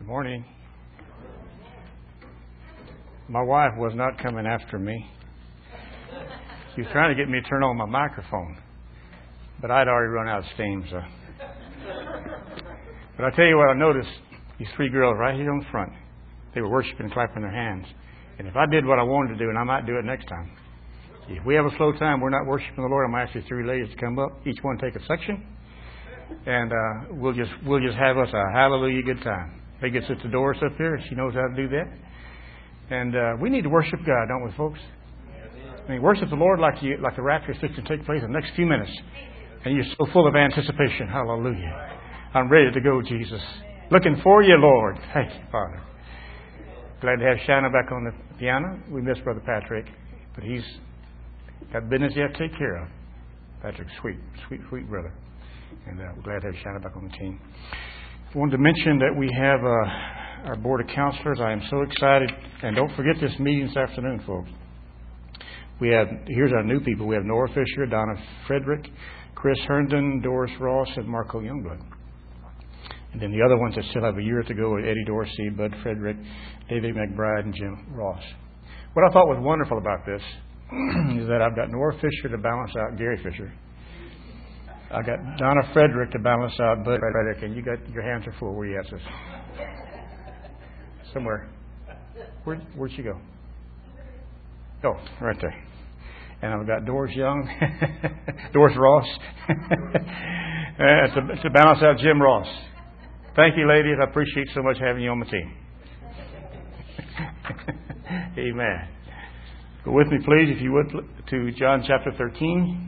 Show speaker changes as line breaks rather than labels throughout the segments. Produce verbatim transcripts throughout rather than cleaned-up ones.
Good morning. My wife was not coming after me. She was trying to get me to turn on my microphone, but I'd already run out of steam. So. But I tell you what, I noticed these three girls right here on the front. They were worshiping and clapping their hands. And if I did what I wanted to do, and I might do it next time. If we have a slow time, we're not worshiping the Lord. I'm asking three ladies to come up, each one take a section, and uh, we'll just we'll just have us a hallelujah good time. They gets at the doors up there. She knows how to do that. And uh, we need to worship God, don't we, folks? I mean, worship the Lord like you, like the rapture is fixing to take place in the next few minutes. And you're so full of anticipation. Hallelujah. I'm ready to go, Jesus. Looking for you, Lord. Thank you, Father. Glad to have Shanna back on the piano. We miss Brother Patrick, but he's got business he has to take care of. Patrick's sweet, sweet, sweet brother. And uh, we're glad to have Shanna back on the team. I wanted to mention that we have uh, our Board of Counselors. I am so excited. And don't forget this meeting this afternoon, folks. We have, here's our new people. We have Nora Fisher, Donna Frederick, Chris Herndon, Doris Ross, and Marco Youngblood. And then the other ones that still have a year to go are Eddie Dorsey, Bud Frederick, David McBride, and Jim Ross. What I thought was wonderful about this is that I've got Nora Fisher to balance out Gary Fisher. I got Donna Frederick to balance out Bud Frederick, and you got your hands are full. Where you at, sis? Somewhere. Where where'd she go? Oh, right there. And I've got Doris Young, Doris Ross, and to, to balance out Jim Ross. Thank you, ladies. I appreciate so much having you on my team. Amen. Go with me, please, if you would, to John chapter thirteen.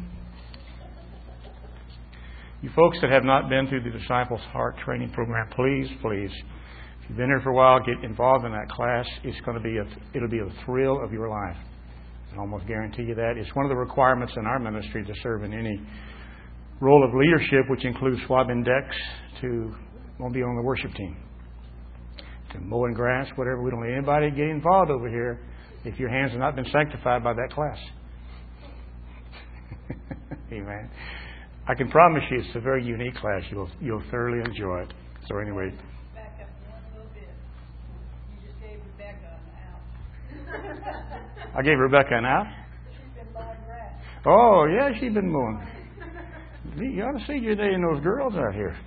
You folks that have not been through the Disciples Heart Training Program, please, please, if you've been here for a while, get involved in that class. It's going to be a, it'll be a thrill of your life. I can almost guarantee you that. It's one of the requirements in our ministry to serve in any role of leadership, which includes swabbing decks, to won't be on the worship team, to mowing grass, whatever. We don't let anybody get involved over here if your hands have not been sanctified by that class. Amen. I can promise you it's a very unique class. You'll you'll thoroughly enjoy it. So anyway.
Back up one little bit. You just gave Rebecca an out.
I gave Rebecca an out?
She's been mowing grass.
Oh, yeah, she's been mowing. You ought to see you dating those girls out here.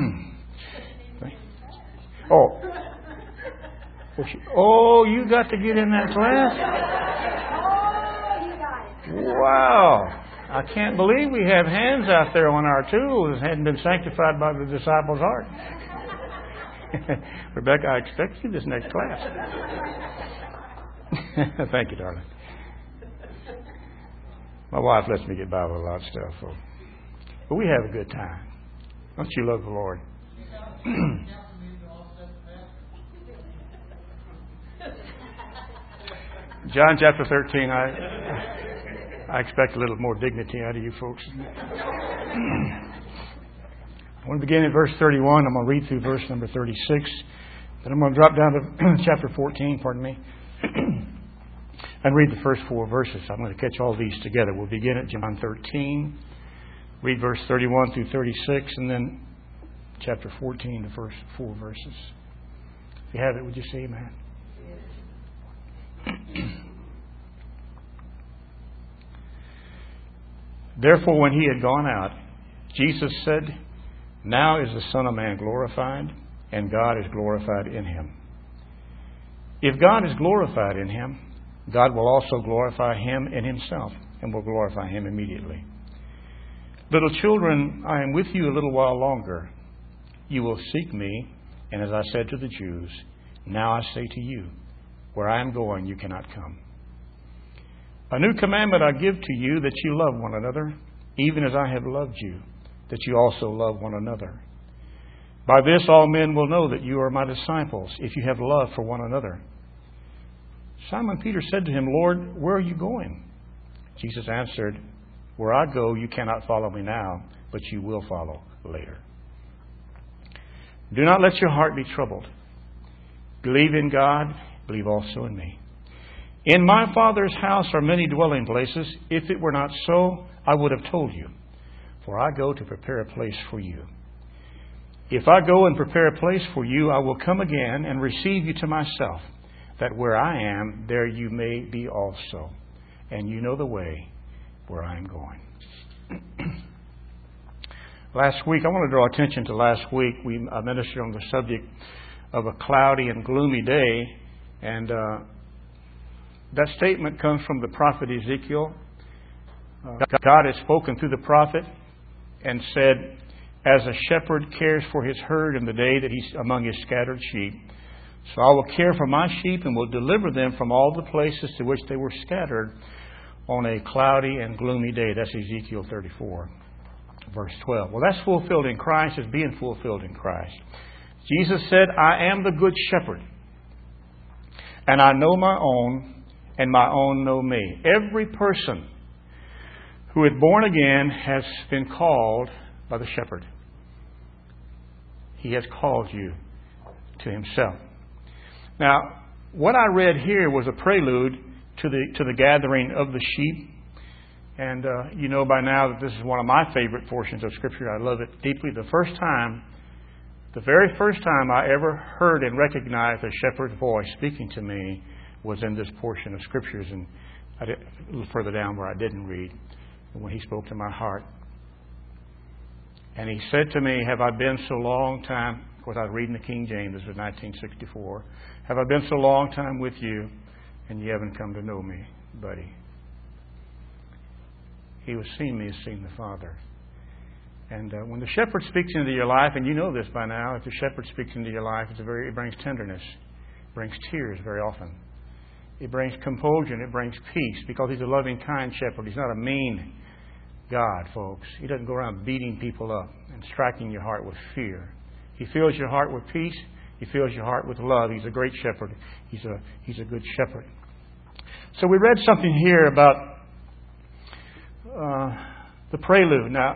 oh. Well, she, oh, you got to get in that class?
Oh, you got it.
Wow. I can't believe we have hands out there on our tools that hadn't been sanctified by the disciples' heart. Rebecca, I expect you this next class. Thank you, darling. My wife lets me get by with a lot of stuff. So. But we have a good time. Don't you love the Lord? John chapter thirteen, I... I expect a little more dignity out of you folks. I want to begin in verse thirty-one. I'm going to read through verse number thirty-six. Then I'm going to drop down to chapter fourteen, pardon me, and read the first four verses. I'm going to catch all these together. We'll begin at John thirteen, read verse thirty-one through thirty-six, and then chapter fourteen, the first four verses. If you have it, would you say amen? Therefore, when he had gone out, Jesus said, "Now is the Son of Man glorified, and God is glorified in him. If God is glorified in him, God will also glorify him in himself, and will glorify him immediately. Little children, I am with you a little while longer. You will seek me, and as I said to the Jews, now I say to you, where I am going, you cannot come. A new commandment I give to you, that you love one another, even as I have loved you, that you also love one another. By this all men will know that you are my disciples, if you have love for one another." Simon Peter said to him, "Lord, where are you going?" Jesus answered, "Where I go, you cannot follow me now, but you will follow later. Do not let your heart be troubled. Believe in God, believe also in me. In my Father's house are many dwelling places. If it were not so, I would have told you. For I go to prepare a place for you. If I go and prepare a place for you, I will come again and receive you to myself, that where I am, there you may be also. And you know the way where I am going. Last week, I want to draw attention to last week. We uh, ministered on the subject of a cloudy and gloomy day. And uh, that statement comes from the prophet Ezekiel. Uh, God has spoken through the prophet and said, as a shepherd cares for his herd in the day that he's among his scattered sheep, so I will care for my sheep and will deliver them from all the places to which they were scattered on a cloudy and gloomy day. That's Ezekiel thirty-four, verse twelve. Well, that's fulfilled in Christ, is being fulfilled in Christ. Jesus said, I am the good shepherd, and I know my own, and my own know me. Every person who is born again has been called by the shepherd. He has called you to himself. Now, what I read here was a prelude to the to the gathering of the sheep. And uh, you know by now that this is one of my favorite portions of Scripture. I love it deeply. The first time, the very first time I ever heard and recognized a shepherd's voice speaking to me was in this portion of Scriptures. And I did, a little further down where I didn't read, when he spoke to my heart. And he said to me, have I been so long time, of course I was reading the King James, this was nineteen sixty-four, have I been so long time with you and you haven't come to know me, buddy? He was seeing me as seeing the Father. And uh, when the shepherd speaks into your life, and you know this by now, if the shepherd speaks into your life, it's a very, it brings tenderness, it brings tears very often. It brings composure, and it brings peace, because he's a loving, kind shepherd. He's not a mean God, folks. He doesn't go around beating people up and striking your heart with fear. He fills your heart with peace. He fills your heart with love. He's a great shepherd. He's a he's a good shepherd. So we read something here about uh, the prelude. Now,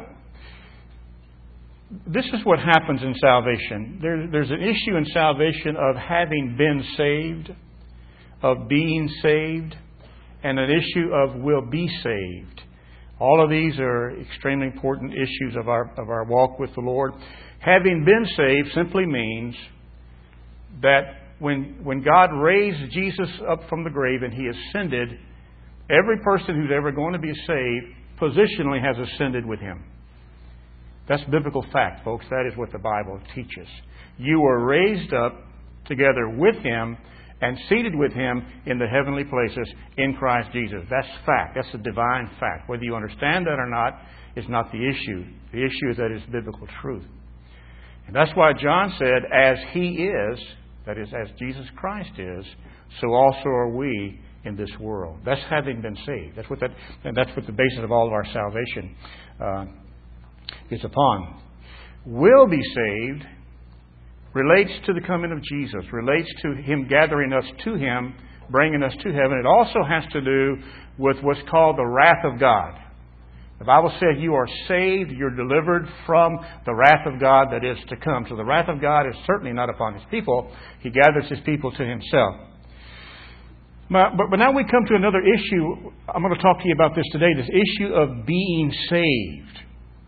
this is what happens in salvation. There, there's an issue in salvation of having been saved, of being saved, and an issue of will be saved. All of these are extremely important issues of our of our walk with the Lord. Having been saved simply means that when when God raised Jesus up from the grave and He ascended, every person who's ever going to be saved positionally has ascended with Him. That's biblical fact, folks. That is what the Bible teaches. You were raised up together with Him and seated with Him in the heavenly places in Christ Jesus. That's fact. That's a divine fact. Whether you understand that or not is not the issue. The issue is that it's biblical truth. And that's why John said, as He is, that is, as Jesus Christ is, so also are we in this world. That's having been saved. That's what that, and that's what the basis of all of our salvation uh, is upon. Will be saved relates to the coming of Jesus, relates to Him gathering us to Him, bringing us to heaven. It also has to do with what's called the wrath of God. The Bible says you are saved, you're delivered from the wrath of God that is to come. So the wrath of God is certainly not upon His people. He gathers His people to Himself. But, but now we come to another issue. I'm going to talk to you about this today, this issue of being saved.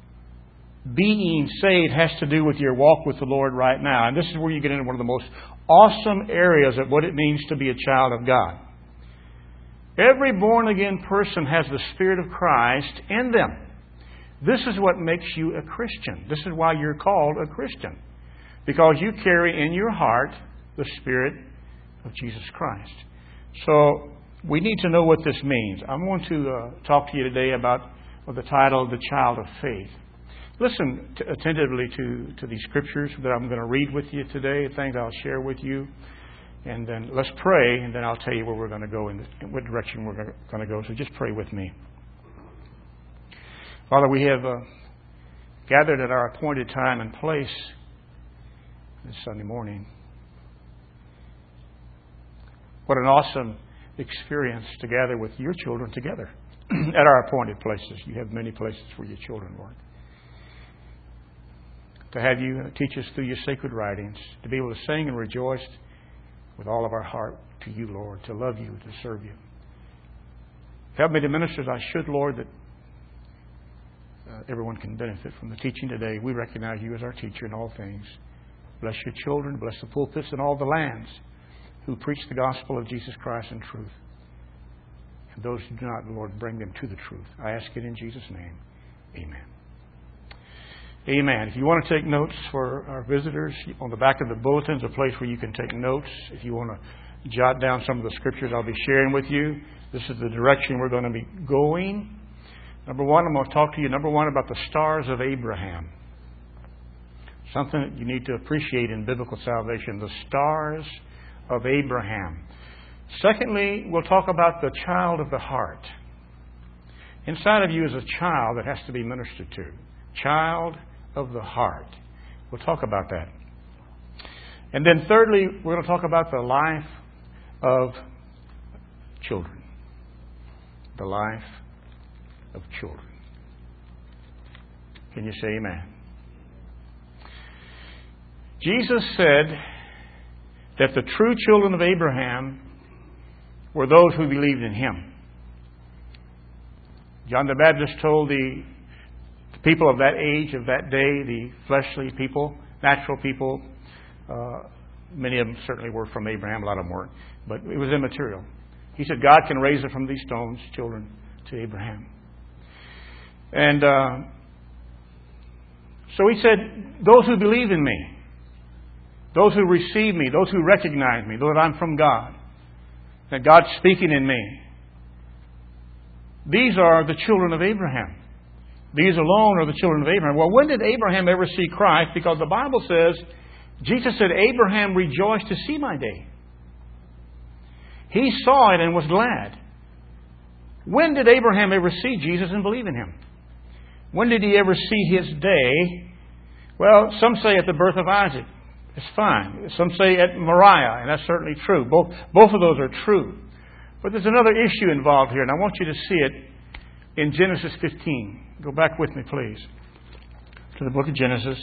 Being saved has to do with your walk with the Lord right now. And this is where you get into one of the most awesome areas of what it means to be a child of God. Every born-again person has the Spirit of Christ in them. This is what makes you a Christian. This is why you're called a Christian. Because you carry in your heart the Spirit of Jesus Christ. So we need to know what this means. I'm going to uh, talk to you today about the title, The Child of Faith. Listen to, attentively to, to these scriptures that I'm going to read with you today, things I'll share with you. And then let's pray, and then I'll tell you where we're going to go, in, the, in what direction we're going to go. So just pray with me. Father, we have uh, gathered at our appointed time and place this Sunday morning. What an awesome experience to gather with your children together at our appointed places. You have many places for your children, Lord. To have you teach us through your sacred writings, to be able to sing and rejoice with all of our heart to you, Lord, to love you, to serve you. Help me to minister as I should, Lord, that uh, everyone can benefit from the teaching today. We recognize you as our teacher in all things. Bless your children. Bless the pulpits in all the lands who preach the gospel of Jesus Christ in truth. And those who do not, Lord, bring them to the truth. I ask it in Jesus' name. Amen. Amen. If you want to take notes for our visitors, on the back of the bulletin is a place where you can take notes. If you want to jot down some of the scriptures I'll be sharing with you, this is the direction we're going to be going. Number one, I'm going to talk to you, number one, about the stars of Abraham. Something that you need to appreciate in biblical salvation, the stars of Abraham. Secondly, we'll talk about the child of the heart. Inside of you is a child that has to be ministered to. Child of the heart. We'll talk about that. And then thirdly, we're going to talk about the life of children. The life of children. Can you say amen? Jesus said that the true children of Abraham were those who believed in Him. John the Baptist told the people of that age, of that day, the fleshly people, natural people, uh, many of them certainly were from Abraham, a lot of them weren't, but it was immaterial. He said God can raise up from these stones children to Abraham. And uh, so He said, those who believe in me, those who receive me, those who recognize me, that I'm from God, that God's speaking in me, these are the children of Abraham. These alone are the children of Abraham. Well, when did Abraham ever see Christ? Because the Bible says, Jesus said, Abraham rejoiced to see my day. He saw it and was glad. When did Abraham ever see Jesus and believe in Him? When did he ever see His day? Well, some say at the birth of Isaac. It's fine. Some say at Moriah, and that's certainly true. Both, both of those are true. But there's another issue involved here, and I want you to see it in Genesis fifteen. Go back with me, please, to the book of Genesis.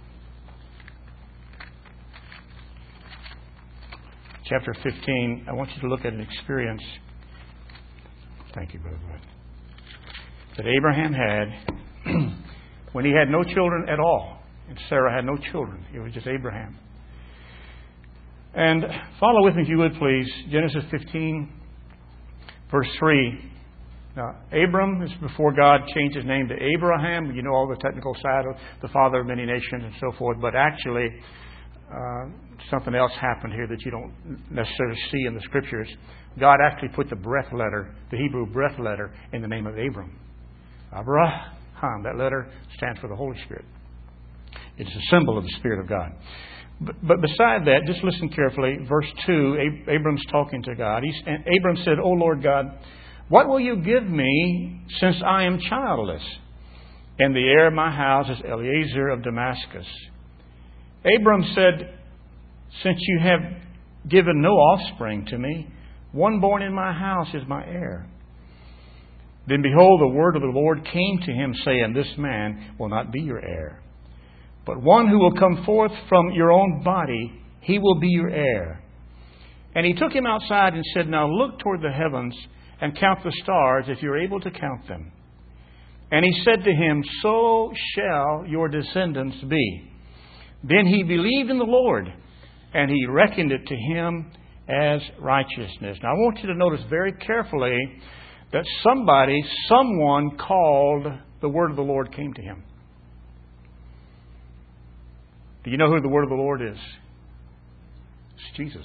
Chapter fifteen. I want you to look at an experience. Thank you, Brother Wood. That Abraham had when he had no children at all. And Sarah had no children. It was just Abraham. And follow with me, if you would, please. Genesis fifteen, verse three. Now, Abram is before God changed his name to Abraham. You know all the technical side of the father of many nations and so forth. But actually, uh, something else happened here that you don't necessarily see in the Scriptures. God actually put the breath letter, the Hebrew breath letter, in the name of Abram. Abraham. That letter stands for the Holy Spirit. It's a symbol of the Spirit of God. But, but beside that, just listen carefully. Verse two, Ab- Abram's talking to God. He's, and Abram said, O Lord God, what will you give me since I am childless? And the heir of my house is Eliezer of Damascus. Abram said, since you have given no offspring to me, one born in my house is my heir. Then behold, the word of the Lord came to him, saying, this man will not be your heir, but one who will come forth from your own body, he will be your heir. And he took him outside and said, now look toward the heavens and count the stars, if you're able to count them. And he said to him, so shall your descendants be. Then he believed in the Lord, and he reckoned it to him as righteousness. Now I want you to notice very carefully that somebody, someone called, the word of the Lord came to him. Do you know who the word of the Lord is? It's Jesus.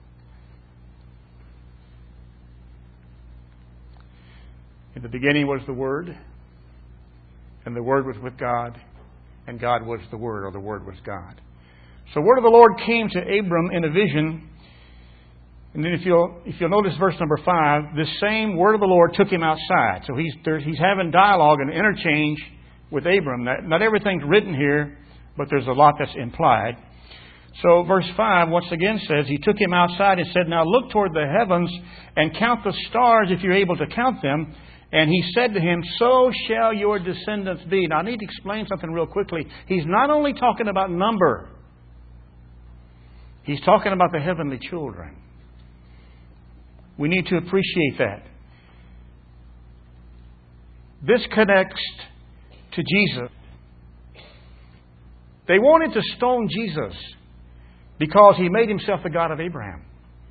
In the beginning was the Word, and the Word was with God, and God was the Word, or the Word was God. So the word of the Lord came to Abram in a vision. And then if you'll, if you'll notice verse number five, this same word of the Lord took him outside. So he's, he's having dialogue and interchange with Abram. Not, not everything's written here, but there's a lot that's implied. So verse five once again says, he took him outside and said, now look toward the heavens and count the stars if you're able to count them. And he said to him, so shall your descendants be. Now I need to explain something real quickly. He's not only talking about number. He's talking about the heavenly children. We need to appreciate that. This connects to Jesus. They wanted to stone Jesus because He made Himself the God of Abraham.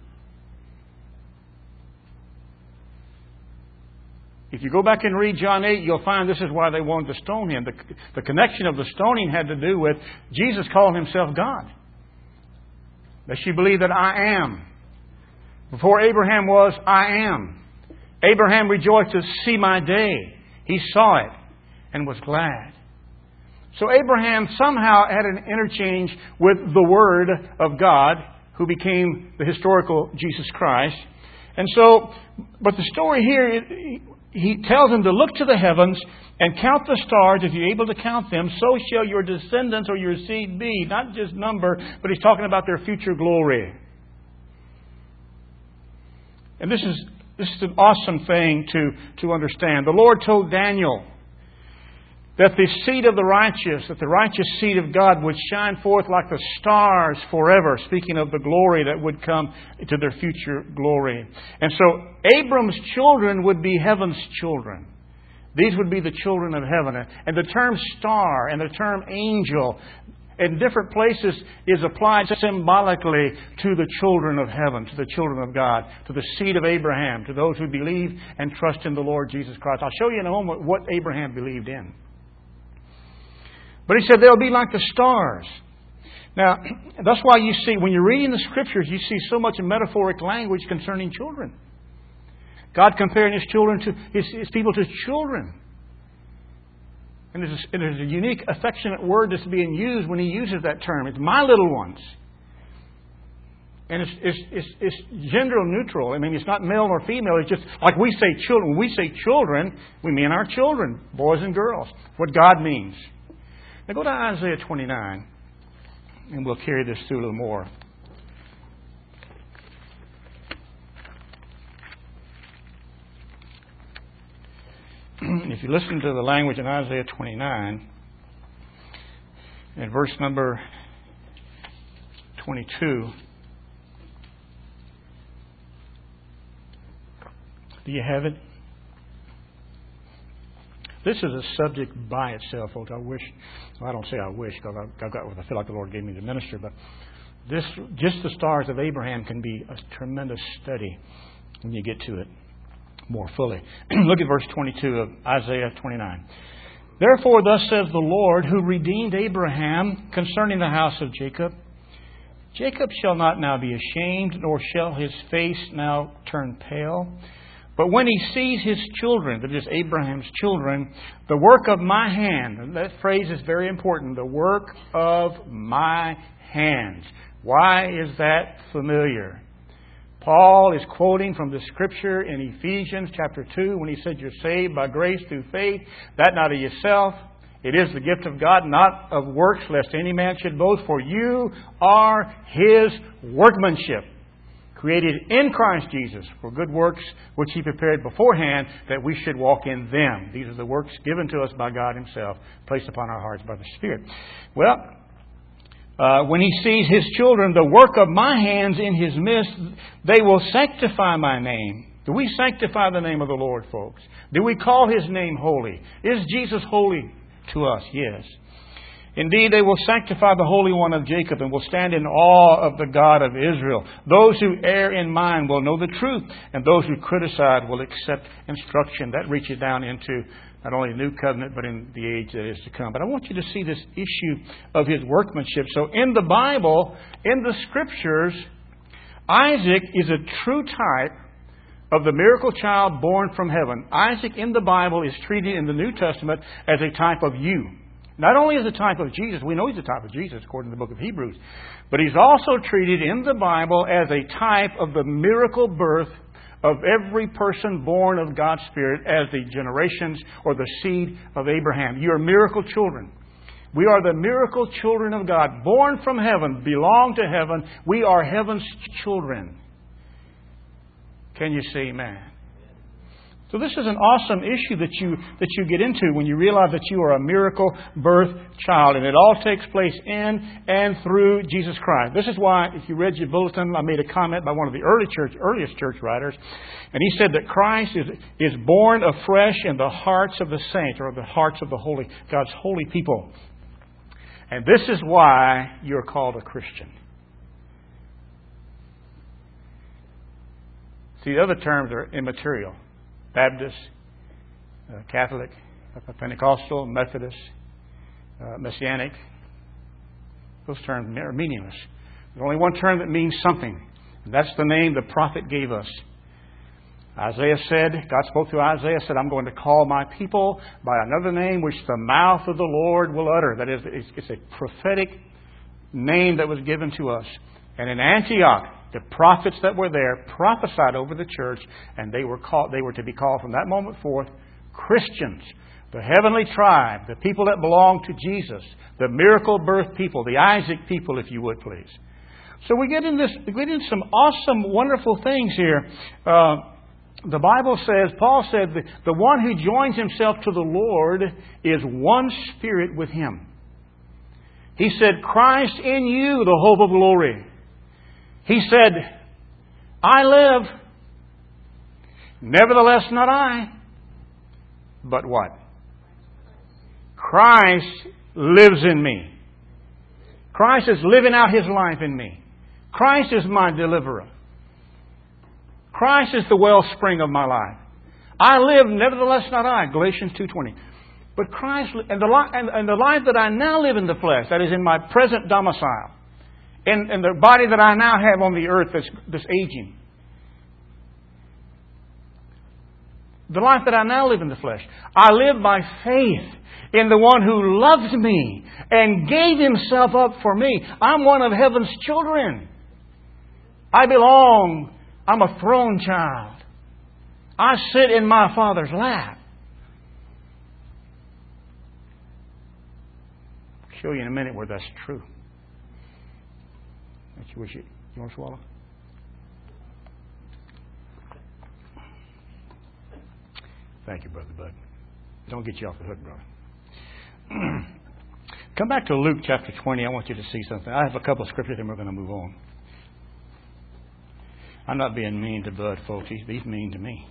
If you go back and read John eight, you'll find this is why they wanted to stone Him. The, the connection of the stoning had to do with Jesus calling Himself God. That she believed that I am. Before Abraham was, I am. Abraham rejoiced to see my day. He saw it and was glad. So Abraham somehow had an interchange with the Word of God, who became the historical Jesus Christ. And so, but the story here, He tells him to look to the heavens and count the stars. If you're able to count them, so shall your descendants or your seed be. Not just number, but He's talking about their future glory. And this is this is an awesome thing to, to understand. The Lord told Daniel that the seed of the righteous, that the righteous seed of God would shine forth like the stars forever, speaking of the glory that would come to their future glory. And so Abram's children would be heaven's children. These would be the children of heaven. And the term star and the term angel in different places is applied symbolically to the children of heaven, to the children of God, to the seed of Abraham, to those who believe and trust in the Lord Jesus Christ. I'll show you in a moment what Abraham believed in. But He said they'll be like the stars. Now, that's why you see, when you're reading the Scriptures, you see so much metaphoric language concerning children. God comparing His children to His, his people to children. And there's, a, there's a unique, affectionate word that's being used when He uses that term. It's my little ones. And it's, it's, it's, it's gender neutral. I mean, it's not male or female. It's just like we say children. When we say children, we mean our children, boys and girls. What God means. Now go to Isaiah twenty-nine, and we'll carry this through a little more. If you listen to the language in Isaiah twenty-nine, in verse number twenty-two, do you have it? This is a subject by itself, folks. I wish, well, I don't say I wish, because I've got what I feel like the Lord gave me to minister, but this, just the stars of Abraham can be a tremendous study when you get to it more fully. Look at verse twenty-two of Isaiah twenty-nine. Therefore, thus says the Lord, who redeemed Abraham concerning the house of Jacob, Jacob shall not now be ashamed, nor shall his face now turn pale. But when he sees his children, that is Abraham's children, the work of my hand, and that phrase is very important, the work of my hands. Why is that familiar? Paul is quoting from the Scripture in Ephesians chapter two when he said you're saved by grace through faith, that not of yourself. It is the gift of God, not of works, lest any man should boast, for you are His workmanship, created in Christ Jesus for good works, which He prepared beforehand that we should walk in them. These are the works given to us by God Himself, placed upon our hearts by the Spirit. Well, uh, when He sees His children, the work of my hands in His midst, they will sanctify my name. Do we sanctify the name of the Lord, folks? Do we call His name holy? Is Jesus holy to us? Yes. Indeed, they will sanctify the Holy One of Jacob and will stand in awe of the God of Israel. Those who err in mind will know the truth, and those who criticize will accept instruction. That reaches down into not only the New Covenant, but in the age that is to come. But I want you to see this issue of His workmanship. So in the Bible, in the Scriptures, Isaac is a true type of the miracle child born from heaven. Isaac in the Bible is treated in the New Testament as a type of you. Not only as a type of Jesus, we know he's a type of Jesus according to the book of Hebrews, but he's also treated in the Bible as a type of the miracle birth of every person born of God's Spirit as the generations or the seed of Abraham. You are miracle children. We are the miracle children of God, born from heaven, belong to heaven. We are heaven's children. Can you say amen? So this is an awesome issue that you that you get into when you realize that you are a miracle birth child. And it all takes place in and through Jesus Christ. This is why, if you read your bulletin, I made a comment by one of the early church, earliest church writers. And he said that Christ is, is born afresh in the hearts of the saints, or the hearts of the holy, God's holy people. And this is why you're called a Christian. See, the other terms are immaterial. Baptist, uh, Catholic, uh, Pentecostal, Methodist, uh, Messianic. Those terms are meaningless. There's only one term that means something. And that's the name the prophet gave us. Isaiah said, God spoke to Isaiah, said, I'm going to call my people by another name which the mouth of the Lord will utter. That is, it's a prophetic name that was given to us. And in Antioch, the prophets that were there prophesied over the church, and they were called, they were to be called from that moment forth Christians, the heavenly tribe, the people that belong to Jesus, the miracle birth people, the Isaac people, if you would please. So we get in this, we get in some awesome, wonderful things here. Uh, the Bible says, Paul said, the, the one who joins himself to the Lord is one spirit with Him. He said, Christ in you, the hope of glory. He said, I live, nevertheless not I, but what? Christ lives in me. Christ is living out His life in me. Christ is my deliverer. Christ is the wellspring of my life. I live, nevertheless not I, Galatians two twenty. But Christ, and the, li- and, and the life that I now live in the flesh, that is in my present domicile, In, in the body that I now have on the earth that's, that's aging. The life that I now live in the flesh. I live by faith in the one who loved me and gave Himself up for me. I'm one of heaven's children. I belong. I'm a throne child. I sit in my Father's lap. I'll show you in a minute where that's true. You wish you, you want to swallow? Thank you, Brother Bud. Don't get you off the hook, brother. Come back to Luke chapter twenty. I want you to see something. I have a couple of scriptures and we're going to move on. I'm not being mean to Bud, folks. He's, he's mean to me.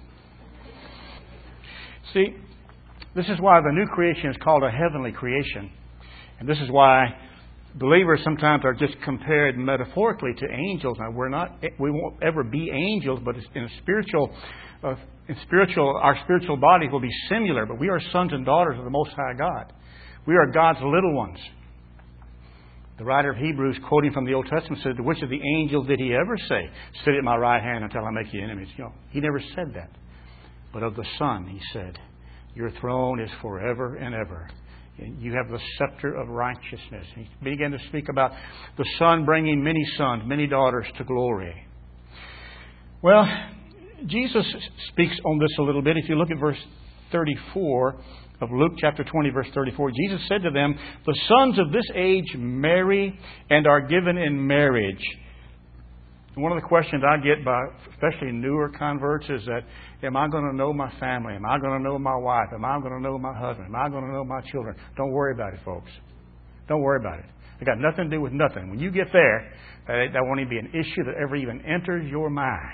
See, this is why the new creation is called a heavenly creation. And this is why believers sometimes are just compared metaphorically to angels. Now, we're not, we won't ever be angels, but in a spiritual, uh, in spiritual, our spiritual bodies will be similar. But we are sons and daughters of the Most High God. We are God's little ones. The writer of Hebrews, quoting from the Old Testament, said, "To which of the angels did He ever say, 'Sit at my right hand until I make you enemies'?" You know, He never said that. But of the Son, He said, "Your throne is forever and ever. You have the scepter of righteousness." He began to speak about the Son bringing many sons, many daughters to glory. Well, Jesus speaks on this a little bit. If you look at verse thirty-four of Luke chapter twenty, verse thirty-four, Jesus said to them, "The sons of this age marry and are given in marriage." And one of the questions I get by especially newer converts is that, am I going to know my family? Am I going to know my wife? Am I going to know my husband? Am I going to know my children? Don't worry about it, folks. Don't worry about it. It got nothing to do with nothing. When you get there, that, that won't even be an issue that ever even enters your mind.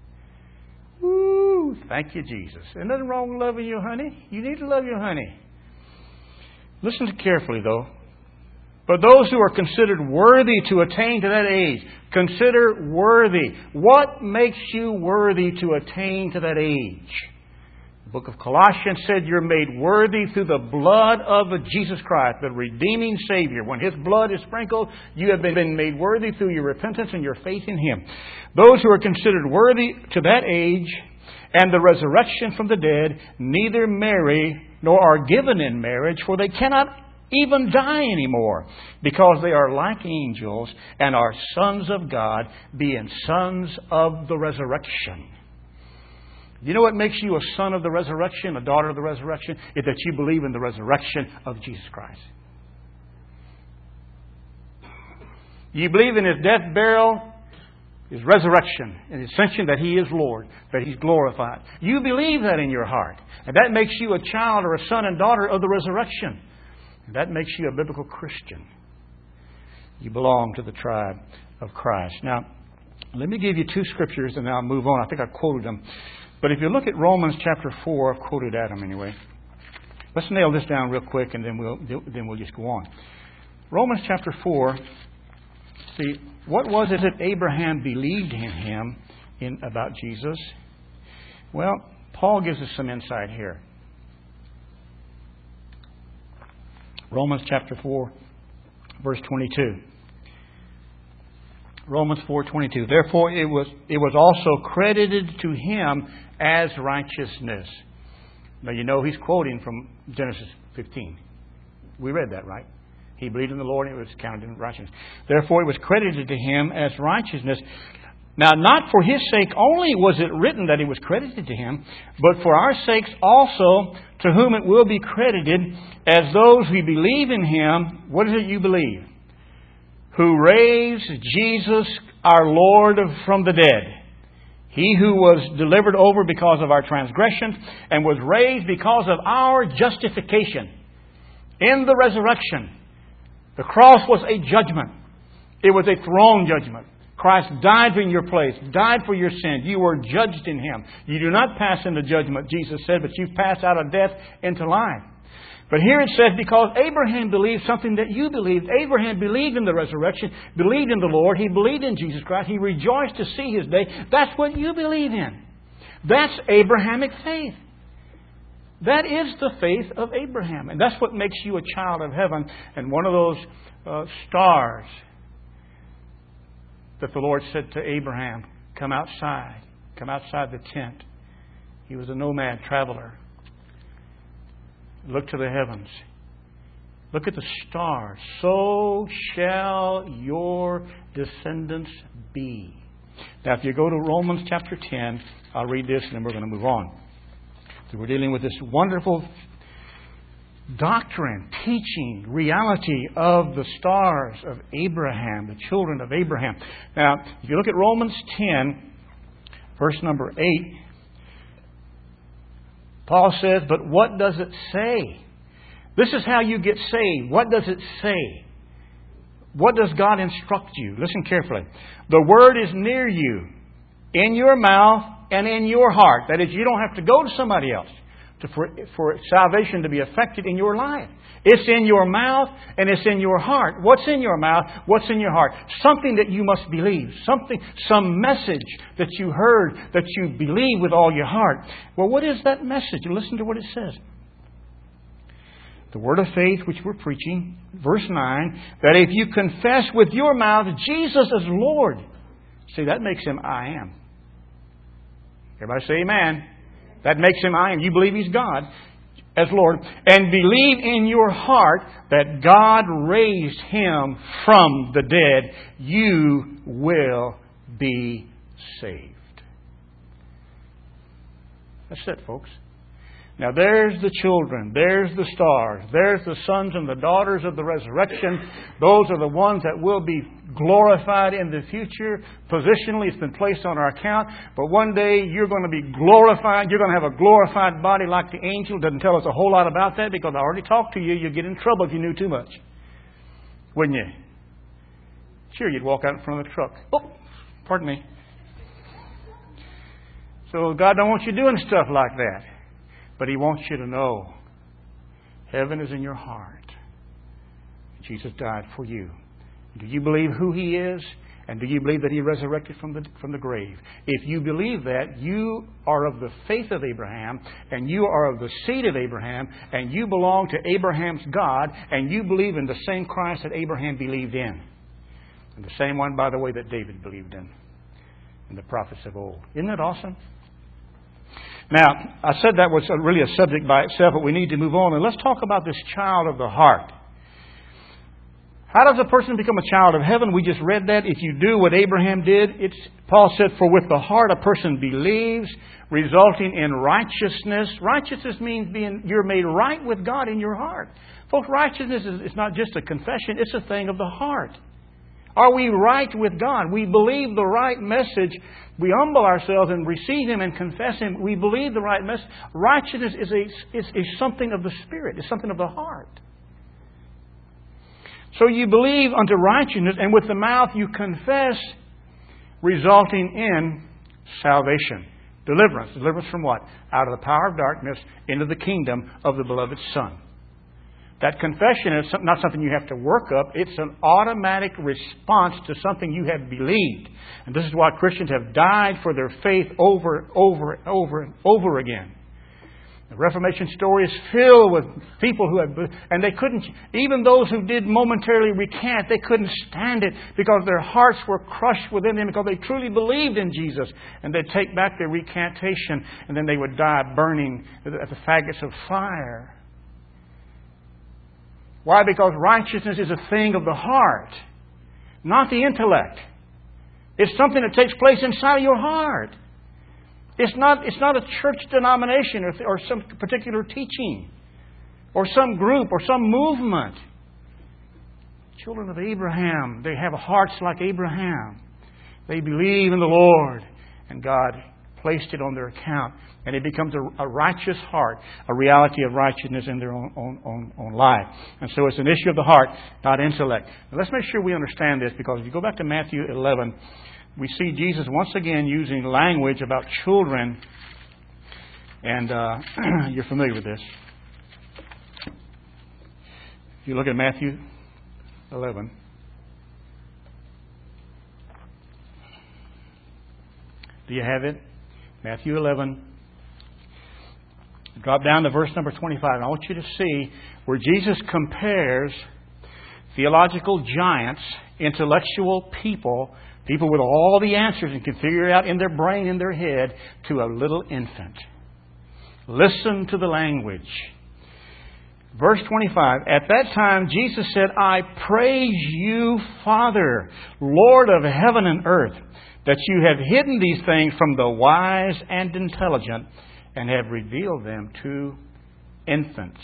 Woo! Thank you, Jesus. There's nothing wrong with loving your honey. You need to love your honey. Listen carefully, though. But those who are considered worthy to attain to that age, consider worthy. What makes you worthy to attain to that age? The book of Colossians said you're made worthy through the blood of Jesus Christ, the redeeming Savior. When His blood is sprinkled, you have been made worthy through your repentance and your faith in Him. Those who are considered worthy to that age and the resurrection from the dead neither marry nor are given in marriage, for they cannot even die anymore, because they are like angels and are sons of God, being sons of the resurrection. You know what makes you a son of the resurrection, a daughter of the resurrection? Is that you believe in the resurrection of Jesus Christ. You believe in His death, burial, His resurrection and ascension, that He is Lord, that He's glorified. You believe that in your heart. And that makes you a child or a son and daughter of the resurrection. And that makes you a biblical Christian. You belong to the tribe of Christ. Now, let me give you two scriptures and then I'll move on. I think I quoted them. But if you look at Romans chapter four, I've quoted Adam anyway. Let's nail this down real quick and then we'll, then we'll just go on. Romans chapter four. See, what was it that Abraham believed in him in about Jesus? Well, Paul gives us some insight here. Romans chapter four, verse twenty-two. Romans four twenty-two. Therefore, it was it was also credited to him as righteousness. Now you know he's quoting from Genesis fifteen. We read that, right? He believed in the Lord and it was counted in righteousness. Therefore, it was credited to him as righteousness. Now, not for his sake only was it written that it was credited to him, but for our sakes also, to whom it will be credited, as those who believe in him. What is it you believe? Who raised Jesus, our Lord, from the dead. He who was delivered over because of our transgressions and was raised because of our justification. In the resurrection, the cross was a judgment. It was a throne judgment. Christ died in your place, died for your sins. You were judged in Him. You do not pass into judgment, Jesus said, but you pass out of death into life. But here it says, because Abraham believed something that you believed. Abraham believed in the resurrection, believed in the Lord. He believed in Jesus Christ. He rejoiced to see His day. That's what you believe in. That's Abrahamic faith. That is the faith of Abraham. And that's what makes you a child of heaven and one of those uh, stars that the Lord said to Abraham, come outside. Come outside the tent. He was a nomad traveler. Look to the heavens. Look at the stars. So shall your descendants be. Now, if you go to Romans chapter ten, I'll read this and then we're going to move on. So we're dealing with this wonderful doctrine, teaching, reality of the stars of Abraham, the children of Abraham. Now, if you look at Romans ten, verse number eight, Paul says, but what does it say? This is how you get saved. What does it say? What does God instruct you? Listen carefully. The word is near you, in your mouth and in your heart. That is, you don't have to go to somebody else to, for, for salvation to be effected in your life. It's in your mouth and it's in your heart. What's in your mouth? What's in your heart? Something that you must believe. Something, some message that you heard that you believe with all your heart. Well, what is that message? Listen to what it says. The word of faith which we're preaching, verse nine, that if you confess with your mouth Jesus is Lord. See, that makes Him I am. Everybody say amen. That makes Him I am. You believe He's God as Lord. And believe in your heart that God raised Him from the dead. You will be saved. That's it, folks. Now there's the children, there's the stars, there's the sons and the daughters of the resurrection. Those are the ones that will be glorified in the future. Positionally, it's been placed on our account. But one day you're going to be glorified. You're going to have a glorified body like the angel. Doesn't tell us a whole lot about that because I already talked to you. You'd get in trouble if you knew too much. Wouldn't you? Sure, you'd walk out in front of the truck. Oh, pardon me. So God don't want you doing stuff like that. But He wants you to know heaven is in your heart. Jesus died for you. Do you believe who He is? And do you believe that He resurrected from the, from the grave? If you believe that, you are of the faith of Abraham, and you are of the seed of Abraham, and you belong to Abraham's God, and you believe in the same Christ that Abraham believed in. And the same one, by the way, that David believed in. And the prophets of old. Isn't that awesome? Now, I said that was really a subject by itself, but we need to move on. And let's talk about this child of the heart. How does a person become a child of heaven? We just read that. If you do what Abraham did, it's Paul said, for with the heart a person believes, resulting in righteousness. Righteousness means being you're made right with God in your heart. Folks, righteousness is it's not just a confession, it's a thing of the heart. Are we right with God? We believe the right message. We humble ourselves and receive Him and confess Him. We believe the right message. Righteousness is, a, is, is something of the Spirit. It's something of the heart. So you believe unto righteousness, and with the mouth you confess, resulting in salvation. Deliverance. Deliverance from what? Out of the power of darkness into the kingdom of the beloved Son. That confession is not something you have to work up. It's an automatic response to something you have believed. And this is why Christians have died for their faith over, over, over, and over again. The Reformation story is filled with people who have, and they couldn't, even those who did momentarily recant, they couldn't stand it because their hearts were crushed within them because they truly believed in Jesus. And they'd take back their recantation and then they would die burning at the faggots of fire. Why? Because righteousness is a thing of the heart, not the intellect. It's something that takes place inside of your heart. It's not, it's not a church denomination or, or some particular teaching or some group or some movement. Children of Abraham, they have hearts like Abraham. They believe in the Lord, and God placed it on their account. And it becomes a, a righteous heart, a reality of righteousness in their own, own, own, own life. And so it's an issue of the heart, not intellect. Now let's make sure we understand this, because if you go back to Matthew eleven, we see Jesus once again using language about children. And uh, you're familiar with this. If you look at Matthew eleven. Do you have it? Matthew eleven. Drop down to verse number twenty-five. And I want you to see where Jesus compares theological giants, intellectual people, people with all the answers and can figure it out in their brain, in their head, to a little infant. Listen to the language. Verse twenty-five. At that time Jesus said, I praise you, Father, Lord of heaven and earth, that you have hidden these things from the wise and intelligent and have revealed them to infants.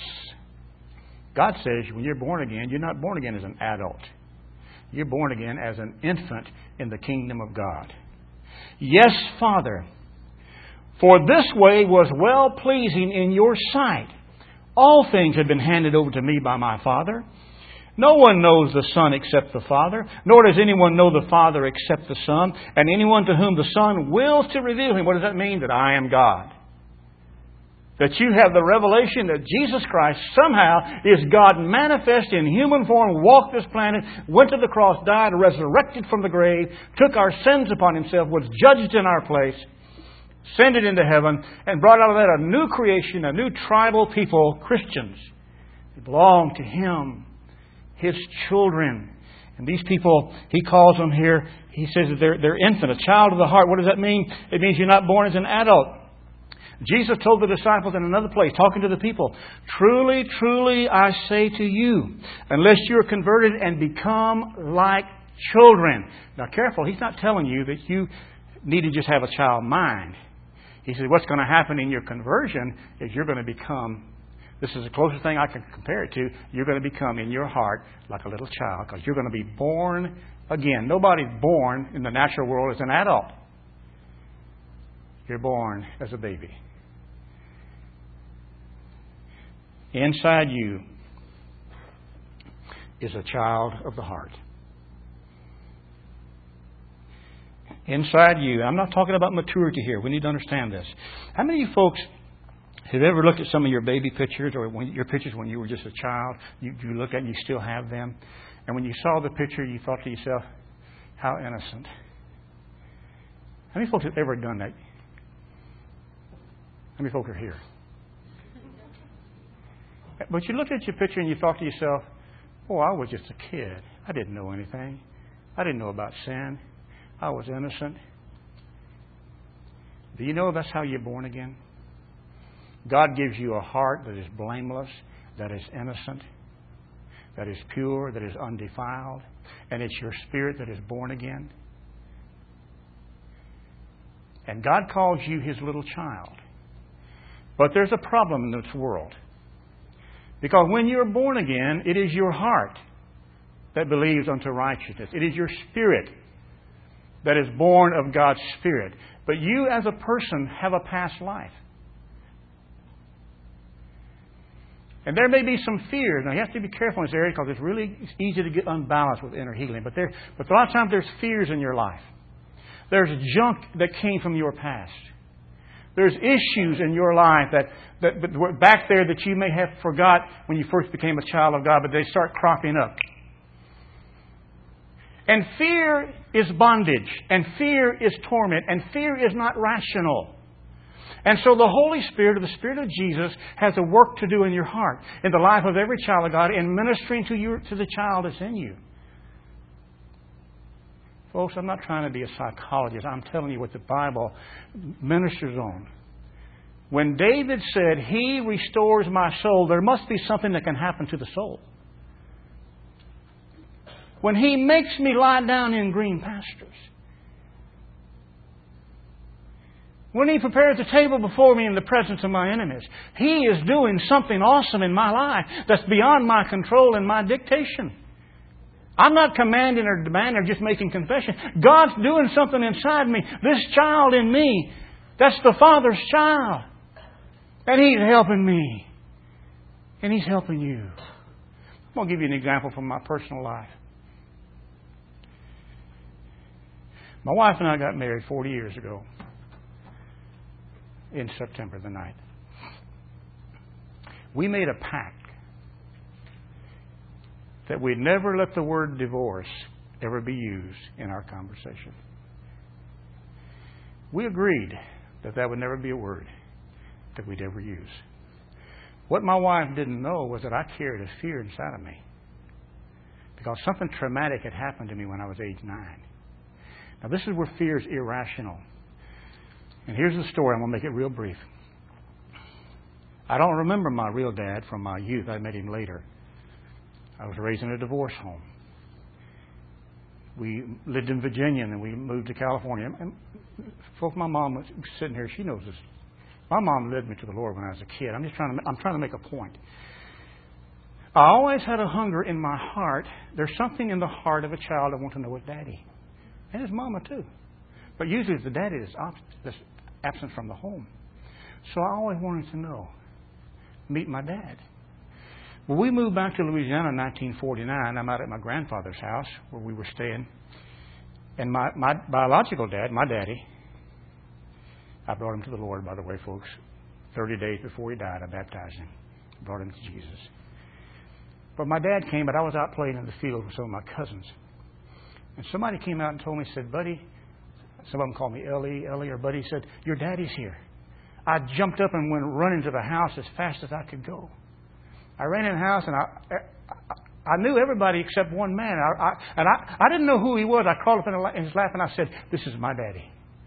God says when you're born again, you're not born again as an adult. You're born again as an infant in the kingdom of God. Yes, Father, for this way was well-pleasing in your sight. All things have been handed over to me by my Father. No one knows the Son except the Father, nor does anyone know the Father except the Son, and anyone to whom the Son wills to reveal Him. What does that mean? That I am God. That you have the revelation that Jesus Christ somehow is God manifest in human form, walked this planet, went to the cross, died, resurrected from the grave, took our sins upon Himself, was judged in our place, ascended into heaven, and brought out of that a new creation, a new tribal people, Christians. They belong to Him, His children. And these people, He calls them here, He says that they're, they're infant, a child of the heart. What does that mean? It means you're not born as an adult. Jesus told the disciples in another place, talking to the people, truly, truly, I say to you, unless you are converted and become like children. Now, careful, He's not telling you that you need to just have a child mind. He said what's going to happen in your conversion is you're going to become, this is the closest thing I can compare it to, you're going to become in your heart like a little child, because you're going to be born again. Nobody's born in the natural world as an adult. You're born as a baby. Inside you is a child of the heart. Inside you, I'm not talking about maturity here. We need to understand this. How many of you folks have ever looked at some of your baby pictures or when, your pictures when you were just a child? You, you look at and you still have them. And when you saw the picture, you thought to yourself, how innocent. How many folks have ever done that? How many folks are here? But you looked at your picture and you thought to yourself, oh, I was just a kid. I didn't know anything. I didn't know about sin. I was innocent. Do you know that's how you're born again? God gives you a heart that is blameless, that is innocent, that is pure, that is undefiled, and it's your spirit that is born again. And God calls you His little child. But there's a problem in this world. Because when you're born again, it is your heart that believes unto righteousness. It is your spirit that is born of God's Spirit. But you as a person have a past life. And there may be some fears. Now, you have to be careful in this area because it's really easy to get unbalanced with inner healing. But there, but a lot of times there's fears in your life. There's junk that came from your past. There's issues in your life that, that, that were back there that you may have forgot when you first became a child of God, but they start cropping up. And fear is bondage. And fear is torment. And fear is not rational. And so the Holy Spirit, or the Spirit of Jesus, has a work to do in your heart, in the life of every child of God, in ministering to you, to the child that's in you. Folks, I'm not trying to be a psychologist. I'm telling you what the Bible ministers on. When David said, He restores my soul, there must be something that can happen to the soul. When He makes me lie down in green pastures. When He prepares a table before me in the presence of my enemies. He is doing something awesome in my life that's beyond my control and my dictation. I'm not commanding or demanding or just making confession. God's doing something inside me. This child in me, that's the Father's child. And He's helping me. And He's helping you. I'm going to give you an example from my personal life. My wife and I got married forty years ago. In September the ninth. We made a pact that we'd never let the word divorce ever be used in our conversation. We agreed that that would never be a word that we'd ever use. What my wife didn't know was that I carried a fear inside of me. Because something traumatic had happened to me when I was age nine. Now this is where fear is irrational. And here's the story. I'm going to make it real brief. I don't remember my real dad from my youth. I met him later. I was raised in a divorce home. We lived in Virginia and then we moved to California. And folks, my mom was sitting here. She knows this. My mom led me to the Lord when I was a kid. I'm just trying to. I'm trying to make a point. I always had a hunger in my heart. There's something in the heart of a child I want to know his daddy, and his mama too. But usually it's the daddy that's absent from the home. So I always wanted to know, meet my dad. Well, we moved back to Louisiana in nineteen forty-nine. I'm out at my grandfather's house where we were staying. And my, my biological dad, my daddy, I brought him to the Lord, by the way, folks. thirty days before he died, I baptized him. Brought him to Jesus. But my dad came, but I was out playing in the field with some of my cousins. And somebody came out and told me, said, Buddy, some of them called me Ellie, Ellie or Buddy, said, your daddy's here. I jumped up and went running to the house as fast as I could go. I ran in the house and I I, I knew everybody except one man. I, I, and I, I didn't know who he was. I crawled up in his lap and I said, this is my daddy.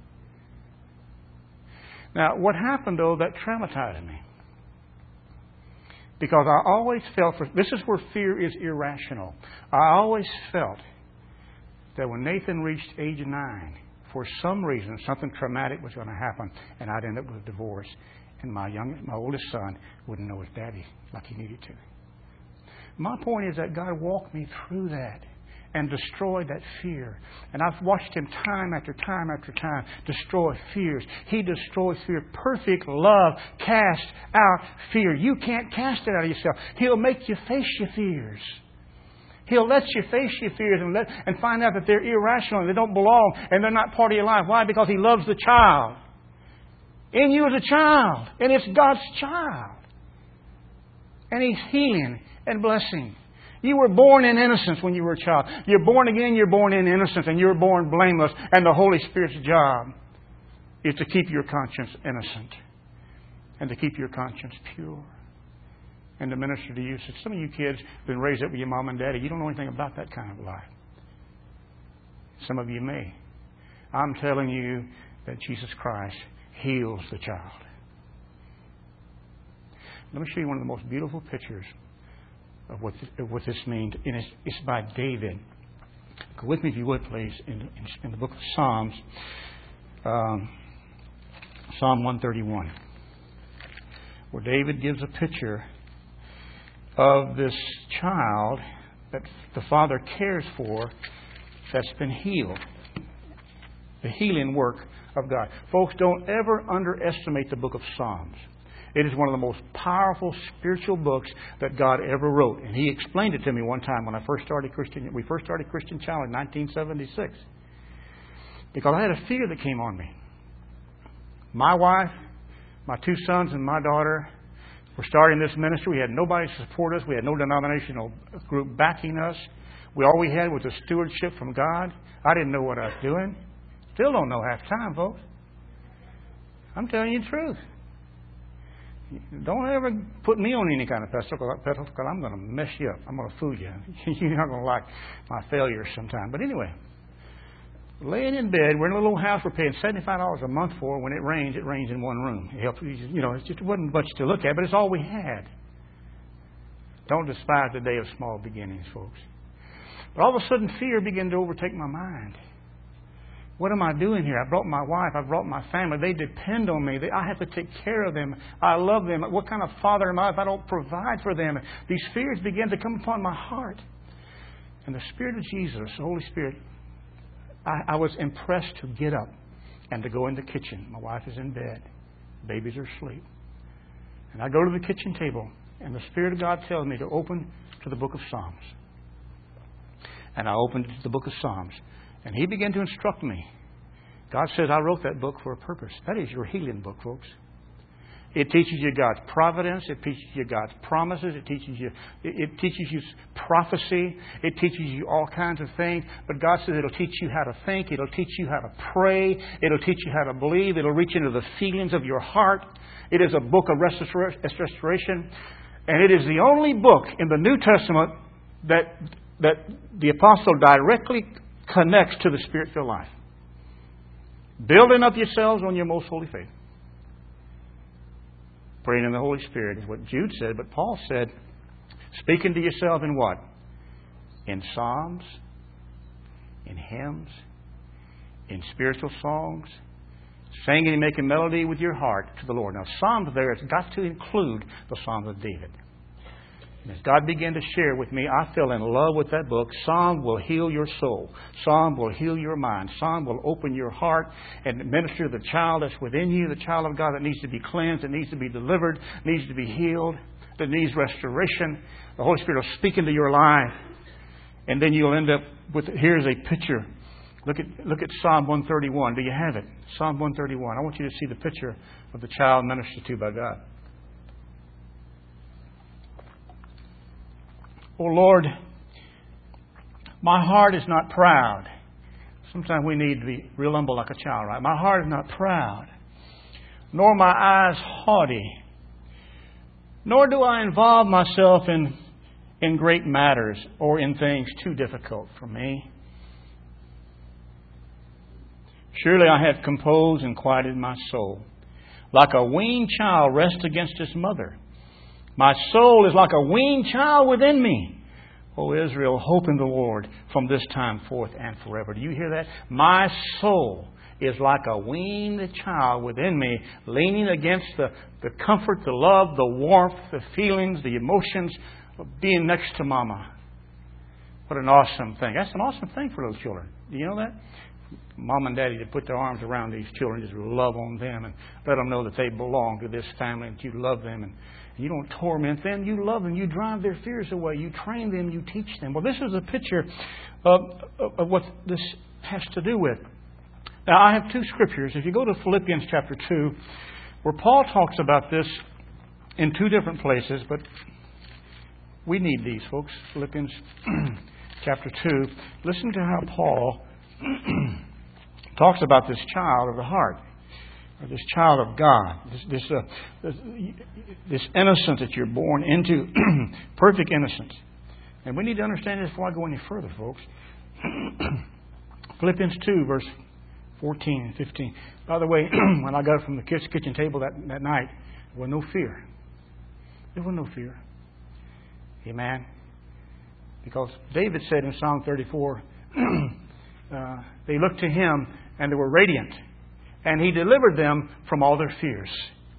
Now, what happened, though, that traumatized me. Because I always felt, for, this is where fear is irrational. I always felt that when Nathan reached age nine, for some reason, something traumatic was going to happen, and I'd end up with a divorce, and my young, my oldest son wouldn't know his daddy like he needed to. My point is that God walked me through that and destroyed that fear. And I've watched Him time after time after time destroy fears. He destroys fear. Perfect love casts out fear. You can't cast it out of yourself. He'll make you face your fears. He'll let you face your fears and let and find out that they're irrational and they don't belong and they're not part of your life. Why? Because He loves the child. In you is a child. And it's God's child. And He's healing and blessing. You were born in innocence when you were a child. You're born again, you're born in innocence, and you're born blameless. And the Holy Spirit's job is to keep your conscience innocent and to keep your conscience pure and to minister to you. So some of you kids have been raised up with your mom and daddy. You don't know anything about that kind of life. Some of you may. I'm telling you that Jesus Christ heals the child. Let me show you one of the most beautiful pictures of what, th- of what this means. And it's, it's by David. Go with me, if you would, please, in, in, in the book of Psalms. Um, Psalm one thirty-one. Where David gives a picture of this child that the Father cares for that's been healed. The healing work of God. Folks, don't ever underestimate the book of Psalms. It is one of the most powerful spiritual books that God ever wrote. And He explained it to me one time when I first started Christian. We first started Christian Challenge in nineteen seventy-six. Because I had a fear that came on me. My wife, my two sons, and my daughter were starting this ministry. We had nobody to support us. We had no denominational group backing us. We all we had was a stewardship from God. I didn't know what I was doing. Still don't know half the time, folks. I'm telling you the truth. Don't ever put me on any kind of pedestal because I'm going to mess you up. I'm going to fool you. You're not going to like my failures sometime. But anyway, laying in bed, we're in a little house we're paying seventy-five dollars a month for. When it rains, it rains in one room. It helps, you know, it just wasn't much to look at, but it's all we had. Don't despise the day of small beginnings, folks. But all of a sudden, fear began to overtake my mind. What am I doing here? I brought my wife. I brought my family. They depend on me. They, I have to take care of them. I love them. What kind of father am I if I don't provide for them? These fears began to come upon my heart. And the Spirit of Jesus, the Holy Spirit, I, I was impressed to get up and to go in the kitchen. My wife is in bed. Babies are asleep. And I go to the kitchen table, and the Spirit of God tells me to open to the book of Psalms. And I opened to the book of Psalms. And He began to instruct me. God says, I wrote that book for a purpose. That is your healing book, folks. It teaches you God's providence. It teaches you God's promises. It teaches you, it, it teaches you prophecy. It teaches you all kinds of things. But God says it'll teach you how to think. It'll teach you how to pray. It'll teach you how to believe. It'll reach into the feelings of your heart. It is a book of restoration. And it is the only book in the New Testament that, that the apostle directly connects to the Spirit-filled life. Building up yourselves on your most holy faith. Praying in the Holy Spirit is what Jude said, but Paul said, speaking to yourself in what? In psalms, in hymns, in spiritual songs, singing and making melody with your heart to the Lord. Now, psalms there has got to include the Psalms of David. As God began to share with me, I fell in love with that book. Psalm will heal your soul. Psalm will heal your mind. Psalm will open your heart and minister to the child that's within you, the child of God that needs to be cleansed, that needs to be delivered, needs to be healed, that needs restoration. The Holy Spirit will speak into your life. And then you'll end up with, here's a picture. Look at, look at Psalm one thirty-one. Do you have it? Psalm one thirty-one. I want you to see the picture of the child ministered to by God. Oh Lord, my heart is not proud. Sometimes we need to be real humble like a child, right? My heart is not proud, nor my eyes haughty, nor do I involve myself in, in great matters or in things too difficult for me. Surely I have composed and quieted my soul. Like a weaned child rests against its mother. My soul is like a weaned child within me. O Israel, hope in the Lord from this time forth and forever. Do you hear that? My soul is like a weaned child within me, leaning against the, the comfort, the love, the warmth, the feelings, the emotions of being next to Mama. What an awesome thing. That's an awesome thing for those children. Do you know that? Mom and Daddy to put their arms around these children, just love on them and let them know that they belong to this family and you love them and you don't torment them. You love them. You drive their fears away. You train them. You teach them. Well, this is a picture of, of what this has to do with. Now, I have two scriptures. If you go to Philippians chapter two, where Paul talks about this in two different places, but we need these, folks. Philippians chapter two. Listen to how Paul talks about this child of the heart. Or this child of God, this this, uh, this this innocence that you're born into, perfect innocence. And we need to understand this before I go any further, folks. Philippians two, verse fourteen and fifteen. By the way, when I got up from the kitchen table that, that night, there was no fear. There was no fear. Amen. Because David said in Psalm thirty-four, uh, they looked to Him and they were radiant. And He delivered them from all their fears.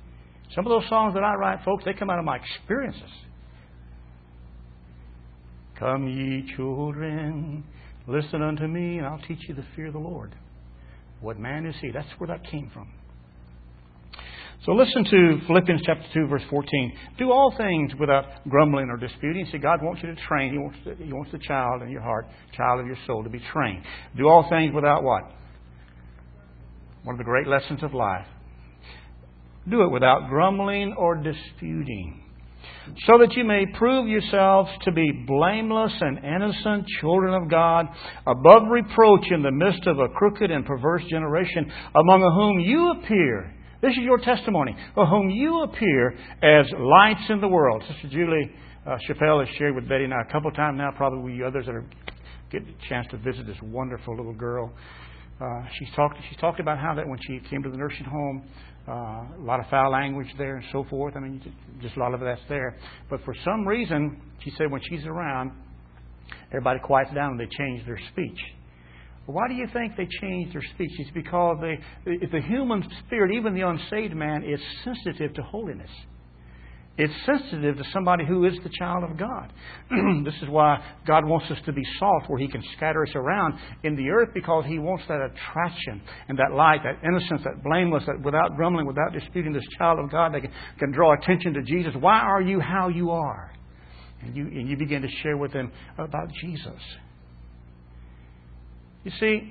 Some of those songs that I write, folks, they come out of my experiences. Come ye children, listen unto me, and I'll teach you the fear of the Lord. What man is he? That's where that came from. So listen to Philippians chapter two, verse fourteen. Do all things without grumbling or disputing. See, God wants you to train. He wants, the, he wants the child in your heart, child of your soul, to be trained. Do all things without what? One of the great lessons of life. Do it without grumbling or disputing, so that you may prove yourselves to be blameless and innocent children of God, above reproach in the midst of a crooked and perverse generation, among whom you appear. This is your testimony, among whom you appear as lights in the world. Sister Julie uh, Chappelle has shared with Betty and I a couple of times now, probably with you others that are getting a chance to visit this wonderful little girl. Uh, she's talked. She's talked about how that when she came to the nursing home, uh, a lot of foul language there and so forth. I mean, just a lot of that's there. But for some reason, she said when she's around, everybody quiets down and they change their speech. Well, why do you think they change their speech? It's because they, the human spirit, even the unsaved man, is sensitive to holiness. It's sensitive to somebody who is the child of God. This is why God wants us to be salt where He can scatter us around in the earth, because He wants that attraction and that light, that innocence, that blameless, that without grumbling, without disputing, this child of God that can, can draw attention to Jesus. Why are you how you are? And you, and you begin to share with them about Jesus. You see,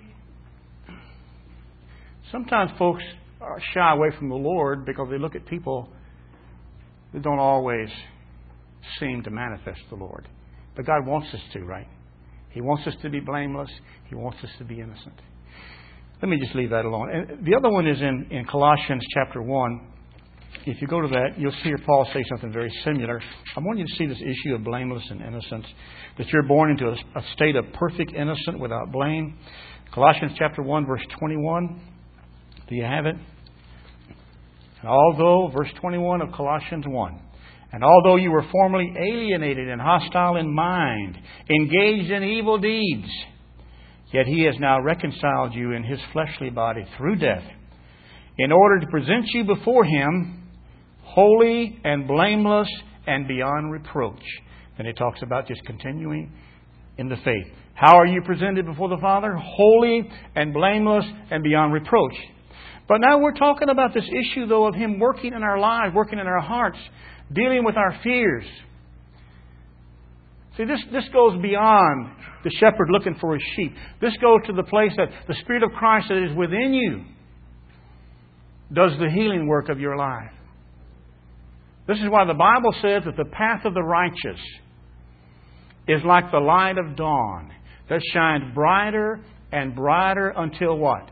sometimes folks are shy away from the Lord because they look at people that don't always seem to manifest the Lord. But God wants us to, right? He wants us to be blameless. He wants us to be innocent. Let me just leave that alone. And the other one is in, in Colossians chapter one. If you go to that, you'll see Paul say something very similar. I want you to see this issue of blameless and innocence, that you're born into a, a state of perfect innocence without blame. Colossians chapter one, verse twenty-one. Do you have it? And although, verse twenty-one of Colossians one, and although you were formerly alienated and hostile in mind, engaged in evil deeds, yet He has now reconciled you in His fleshly body through death, in order to present you before Him holy and blameless and beyond reproach. Then He talks about just continuing in the faith. How are you presented before the Father? Holy and blameless and beyond reproach. But now we're talking about this issue, though, of Him working in our lives, working in our hearts, dealing with our fears. See, this, this goes beyond the shepherd looking for his sheep. This goes to the place that the Spirit of Christ that is within you does the healing work of your life. This is why the Bible says that the path of the righteous is like the light of dawn that shines brighter and brighter until what?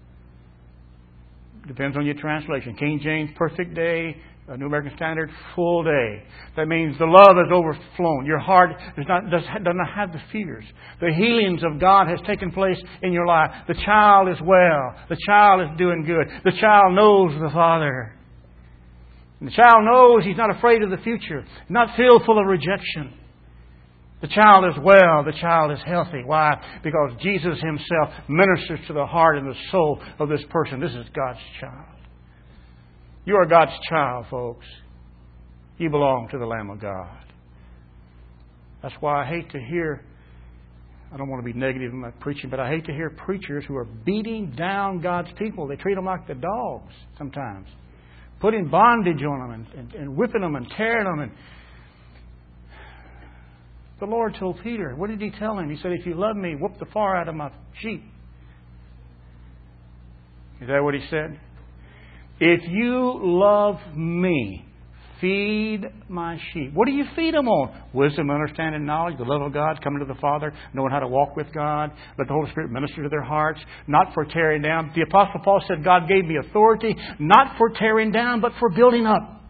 Depends on your translation. King James, perfect day. New American Standard, full day. That means the love has overflown. Your heart does not, does, does not have the fears. The healings of God has taken place in your life. The child is well. The child is doing good. The child knows the Father. And the child knows he's not afraid of the future. Not filled full of rejection. The child is well. The child is healthy. Why? Because Jesus Himself ministers to the heart and the soul of this person. This is God's child. You are God's child, folks. You belong to the Lamb of God. That's why I hate to hear, I don't want to be negative in my preaching, but I hate to hear preachers who are beating down God's people. They treat them like the dogs sometimes. Putting bondage on them and, and, and whipping them and tearing them. And the Lord told Peter, what did He tell him? He said, if you love me, whoop the far out of my sheep. Is that what He said? If you love me, feed my sheep. What do you feed them on? Wisdom, understanding, knowledge, the love of God, coming to the Father, knowing how to walk with God. Let the Holy Spirit minister to their hearts, not for tearing down. The Apostle Paul said, God gave me authority, not for tearing down, but for building up.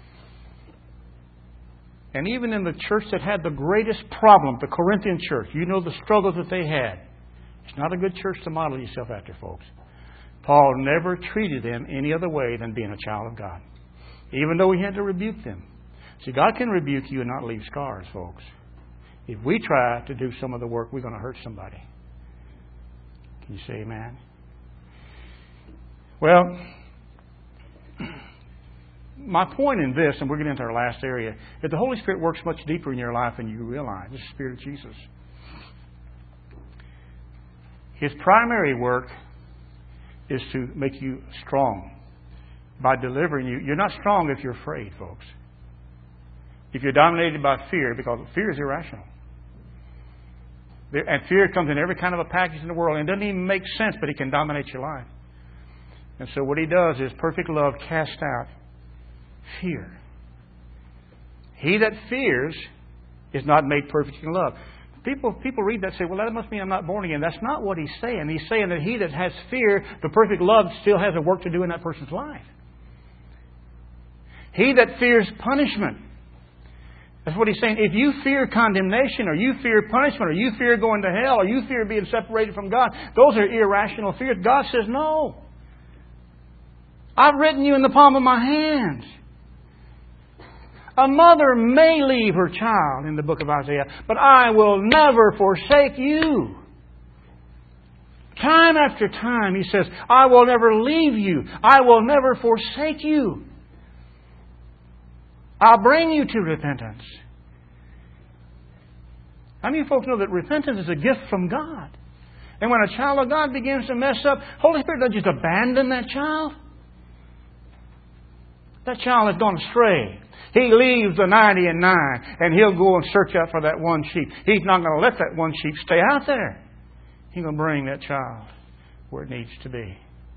And even in the church that had the greatest problem, the Corinthian church, you know the struggles that they had. It's not a good church to model yourself after, folks. Paul never treated them any other way than being a child of God. Even though he had to rebuke them. See, God can rebuke you and not leave scars, folks. If we try to do some of the work, we're going to hurt somebody. Can you say amen? Well, my point in this, and we're getting into our last area, that the Holy Spirit works much deeper in your life than you realize. It's the Spirit of Jesus. His primary work is to make you strong by delivering you. You're not strong if you're afraid, folks. If you're dominated by fear, because fear is irrational. And fear comes in every kind of a package in the world, and it doesn't even make sense, but it can dominate your life. And so what He does is perfect love casts out fear. He that fears is not made perfect in love. People people read that and say, well, that must mean I'm not born again. That's not what He's saying. He's saying that he that has fear, the perfect love still has a work to do in that person's life. He that fears punishment. That's what He's saying. If you fear condemnation, or you fear punishment, or you fear going to hell, or you fear being separated from God, those are irrational fears. God says, no. I've written you in the palm of my hands. A mother may leave her child in the book of Isaiah, but I will never forsake you. Time after time He says, I will never leave you. I will never forsake you. I'll bring you to repentance. How many folks know that repentance is a gift from God? And when a child of God begins to mess up, Holy Spirit doesn't just abandon that child. That child has gone astray. He leaves the ninety and nine, and he'll go and search out for that one sheep. He's not going to let that one sheep stay out there. He's going to bring that child where it needs to be.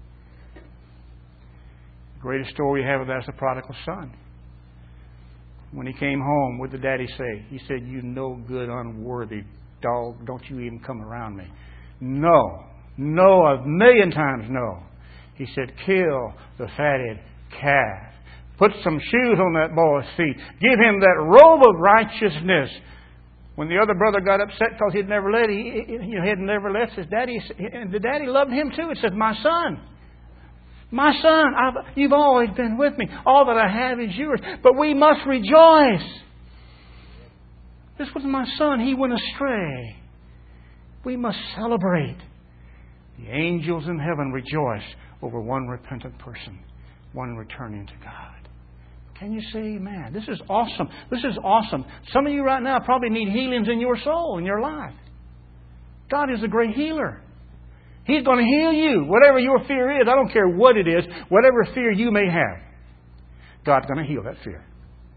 The greatest story we have of that is the prodigal son. When he came home, what did daddy say? He said, you no good, unworthy dog, don't you even come around me. No. No, a million times no. He said, kill the fatted calf. Put some shoes on that boy's feet. Give him that robe of righteousness. When the other brother got upset because he'd never left, he, he had never left his daddy, and the daddy loved him too. It said, my son, my son, I've, you've always been with me. All that I have is yours. But we must rejoice. This was my son. He went astray. We must celebrate. The angels in heaven rejoice over one repentant person, one returning to God. Can you say amen? This is awesome. This is awesome. Some of you right now probably need healings in your soul, in your life. God is a great healer. He's going to heal you. Whatever your fear is, I don't care what it is, whatever fear you may have, God's going to heal that fear.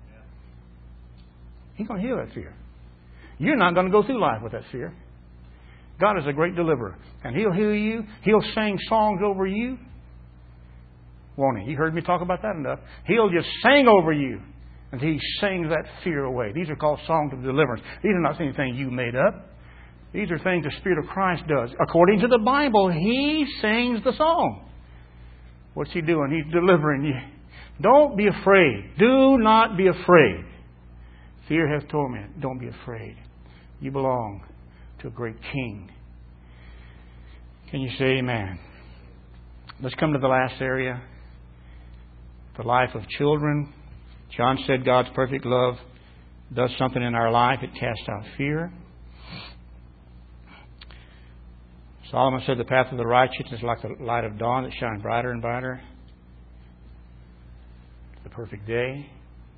He's going to heal that fear. You're not going to go through life with that fear. God is a great deliverer. And He'll heal you. He'll sing songs over you. Won't He? You heard me talk about that enough. He'll just sing over you until He sings that fear away. These are called songs of deliverance. These are not anything you made up. These are things the Spirit of Christ does. According to the Bible, He sings the song. What's He doing? He's delivering you. Don't be afraid. Do not be afraid. Fear hath torment. Don't be afraid. You belong to a great King. Can you say amen? Let's come to the last area. The life of children. John said God's perfect love does something in our life. It casts out fear. Solomon said the path of the righteous is like the light of dawn that shines brighter and brighter. The perfect day.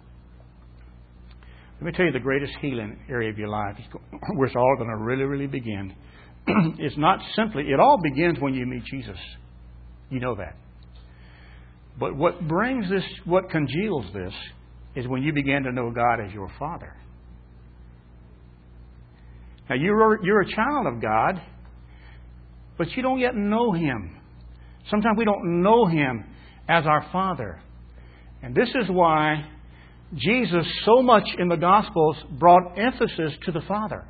Let me tell you the greatest healing area of your life, where it's all going to really, really begin. It's not simply, it all begins when you meet Jesus. You know that. But what brings this, what congeals this, is when you begin to know God as your Father. Now, you're, you're a child of God, but you don't yet know Him. Sometimes we don't know Him as our Father. And this is why Jesus, so much in the Gospels, brought emphasis to the Father.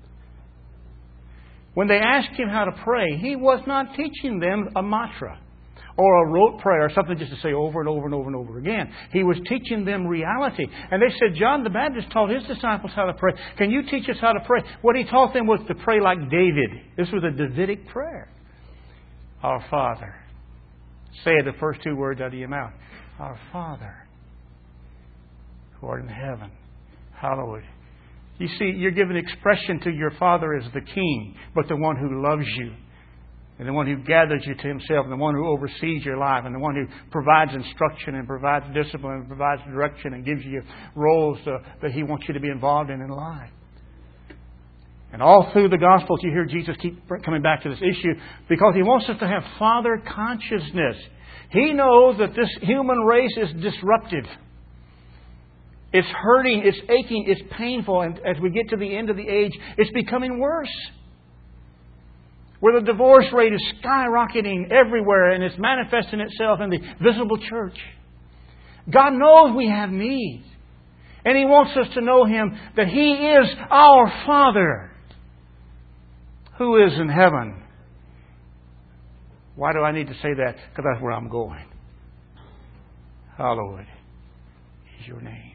When they asked Him how to pray, He was not teaching them a mantra or a rote prayer or something just to say over and over and over and over again. He was teaching them reality. And they said, John the Baptist taught his disciples how to pray. Can you teach us how to pray? What he taught them was to pray like David. This was a Davidic prayer. Our Father. Say the first two words out of your mouth. Our Father, who art in heaven, hallowed. You see, you're giving expression to your Father as the King, but the one who loves you. and the one who gathers you to Himself, and the one who oversees your life, and the one who provides instruction and provides discipline and provides direction and gives you roles uh, that He wants you to be involved in in life. And all through the Gospels you hear Jesus keep coming back to this issue because He wants us to have Father consciousness. He knows that this human race is disruptive. It's hurting, it's aching, it's painful, and as we get to the end of the age, it's becoming worse. Where the divorce rate is skyrocketing everywhere and it's manifesting itself in the visible church. God knows we have needs. And He wants us to know Him, that He is our Father who is in heaven. Why do I need to say that? Because that's where I'm going. Hallowed is your name.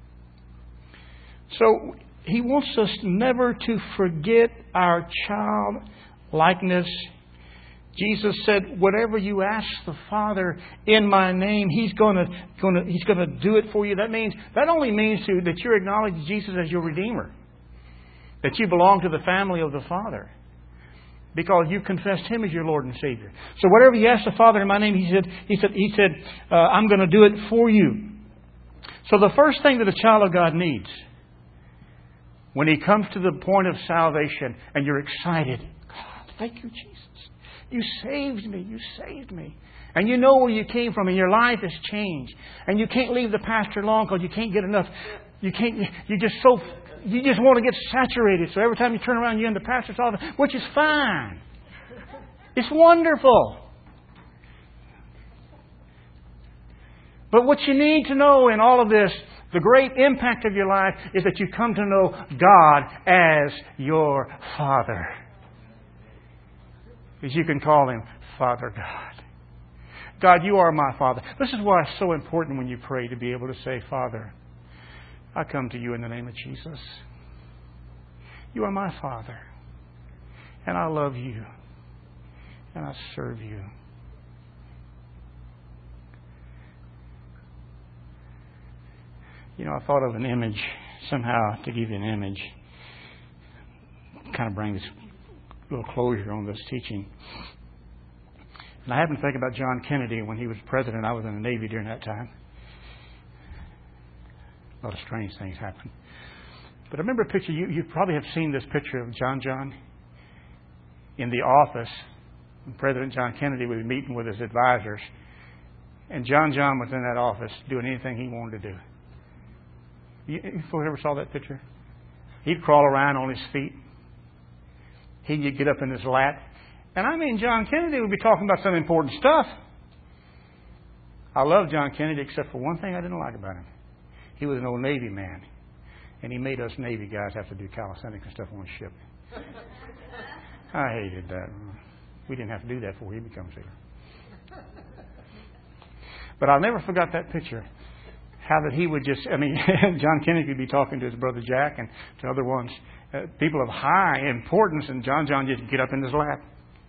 So He wants us never to forget our child likeness. Jesus said, whatever you ask the Father in my name, He's going to, going to, He's going to do it for you. That means, that only means to, that you acknowledge Jesus as your Redeemer. That you belong to the family of the Father. Because you confessed Him as your Lord and Savior. So whatever you ask the Father in my name, He said, He said, He said, uh, I'm going to do it for you. So the first thing that a child of God needs, when he comes to the point of salvation and you're excited, God, thank you, Jesus. You saved me. You saved me. And you know where you came from and your life has changed. And you can't leave the pastor long because you can't get enough. You can't, you just so, you just want to get saturated. So every time you turn around, you're in the pastor's office, which is fine. It's wonderful. But what you need to know in all of this, the great impact of your life, is that you come to know God as your Father. Because you can call Him Father God. God, you are my Father. This is why it's so important when you pray to be able to say, Father, I come to you in the name of Jesus. You are my Father. And I love you. And I serve you. You know, I thought of an image, somehow, to give you an image. Kind of bring this little closure on this teaching. And I happened to think about John Kennedy when he was president. I was in the Navy during that time. A lot of strange things happened. But I remember a picture, you, you probably have seen this picture of John John in the office. When President John Kennedy was meeting with his advisors. And John John was in that office doing anything he wanted to do. You, you ever saw that picture? He'd crawl around on his feet. He'd get up in his lap. And I mean, John Kennedy would be talking about some important stuff. I love John Kennedy except for one thing I didn't like about him. He was an old Navy man. And he made us Navy guys have to do calisthenics and stuff on the ship. I hated that. We didn't have to do that before he becomes here. But I'll never forgot that picture. How that he would just, I mean, John Kennedy would be talking to his brother Jack and to other ones, uh, people of high importance, and John John just get up in his lap.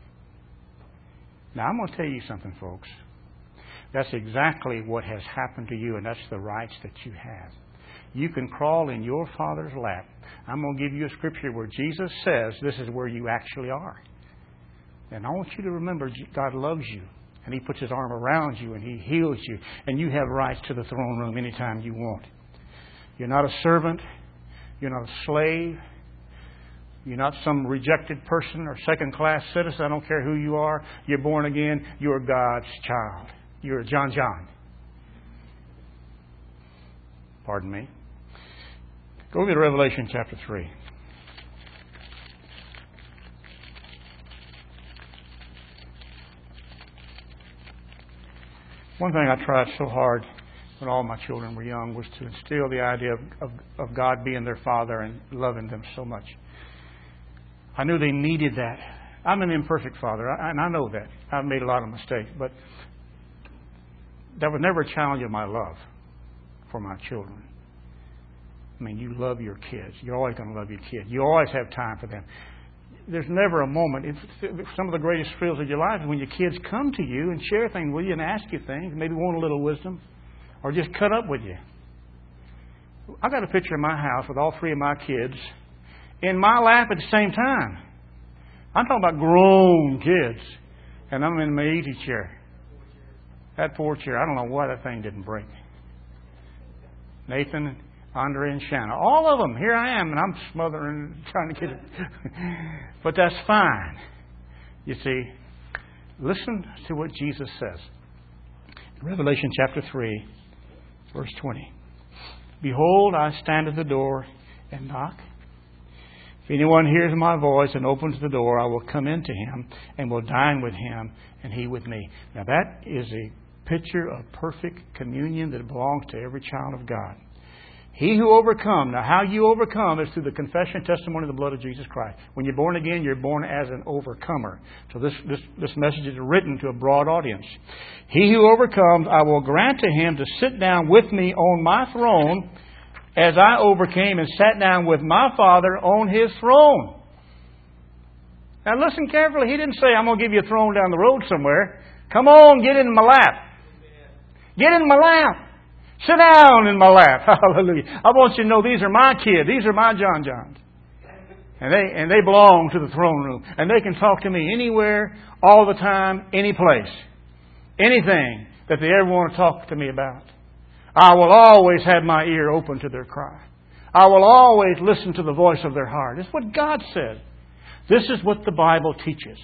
Now, I'm going to tell you something, folks. That's exactly what has happened to you, and that's the rights that you have. You can crawl in your Father's lap. I'm going to give you a scripture where Jesus says this is where you actually are. And I want you to remember God loves you. And He puts His arm around you and He heals you. And you have rights to the throne room anytime you want. You're not a servant. You're not a slave. You're not some rejected person or second-class citizen. I don't care who you are. You're born again. You're God's child. You're John John. Pardon me. Go to Revelation chapter three. One thing I tried so hard when all my children were young was to instill the idea of, of, of God being their Father and loving them so much. I knew they needed that. I'm an imperfect father, and I know that. I've made a lot of mistakes, but that was never a challenge of my love for my children. I mean, you love your kids. You're always going to love your kids. You always have time for them. There's never a moment. It's, some of the greatest thrills of your life is when your kids come to you and share things with you and ask you things, maybe want a little wisdom, or just cut up with you. I got a picture of my house with all three of my kids in my lap at the same time. I'm talking about grown kids. And I'm in my easy chair. That poor chair, I don't know why that thing didn't break. Nathan, Andre, and Shanna. All of them. Here I am, and I'm smothering, trying to get it. But that's fine. You see, listen to what Jesus says. In Revelation chapter three, verse twenty. Behold, I stand at the door and knock. If anyone hears my voice and opens the door, I will come into him and will dine with him and he with me. Now that is a picture of perfect communion that belongs to every child of God. He who overcomes. Now how you overcome is through the confession and testimony of the blood of Jesus Christ. When you're born again, you're born as an overcomer. So this, this, this message is written to a broad audience. He who overcomes, I will grant to him to sit down with me on my throne, as I overcame and sat down with my Father on His throne. Now listen carefully. He didn't say, I'm going to give you a throne down the road somewhere. Come on, get in my lap. Get in my lap. Sit down in my lap. Hallelujah. I want you to know these are my kids. These are my John Johns. And they, and they belong to the throne room. And they can talk to me anywhere, all the time, any place. Anything that they ever want to talk to me about. I will always have my ear open to their cry. I will always listen to the voice of their heart. It's what God said. This is what the Bible teaches.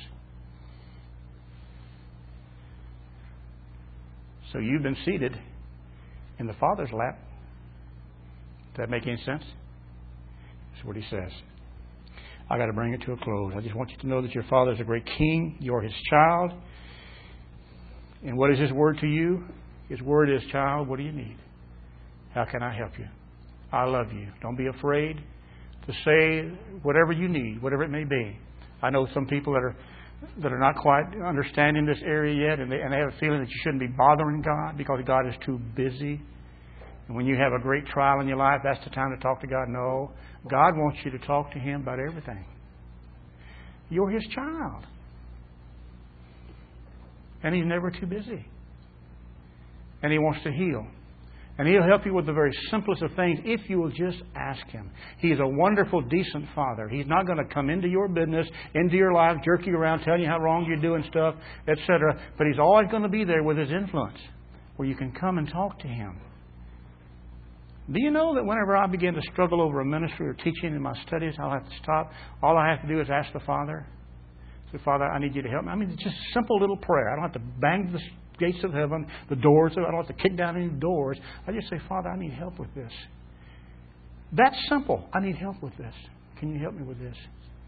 So you've been seated in the Father's lap. Does that make any sense? That's what He says. I got to bring it to a close. I just want you to know that your Father is a great King. You're His child. And what is His word to you? His word is, child, what do you need? How can I help you? I love you. Don't be afraid to say whatever you need, whatever it may be. I know some people that are that are not quite understanding this area yet, and they, and they have a feeling that you shouldn't be bothering God because God is too busy. And when you have a great trial in your life, that's the time to talk to God. No, God wants you to talk to Him about everything. You're His child. And He's never too busy. And He wants to heal. And He'll help you with the very simplest of things if you will just ask Him. He is a wonderful, decent Father. He's not going to come into your business, into your life, jerk you around, tell you how wrong you're doing stuff, et cetera. But He's always going to be there with His influence, where you can come and talk to Him. Do you know that whenever I begin to struggle over a ministry or teaching in my studies, I'll have to stop. All I have to do is ask the Father. Say, Father, I need you to help me. I mean, it's just a simple little prayer. I don't have to bang the gates of heaven, the doors. I don't have to kick down any doors. I just say, Father, I need help with this. That's simple. I need help with this. Can you help me with this?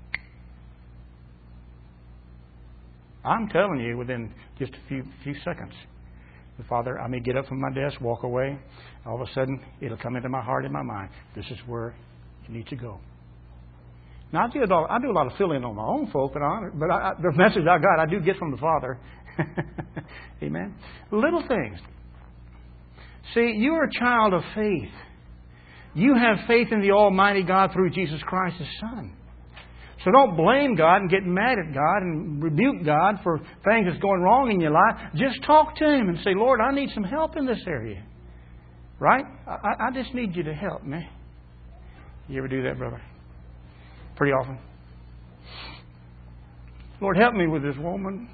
I'm telling you, within just a few few seconds, the Father, I may get up from my desk, walk away. All of a sudden, it'll come into my heart and my mind. This is where you need to go. Now, I do, I do a lot of filling on my own folk, but, I, but I, the message I got, I do get from the Father. Amen. Little things. See, you're a child of faith. You have faith in the Almighty God through Jesus Christ, His Son. So don't blame God and get mad at God and rebuke God for things that's going wrong in your life. Just talk to Him and say, Lord, I need some help in this area. Right? I, I just need you to help me. You ever do that, brother? Pretty often. Lord, help me with this woman.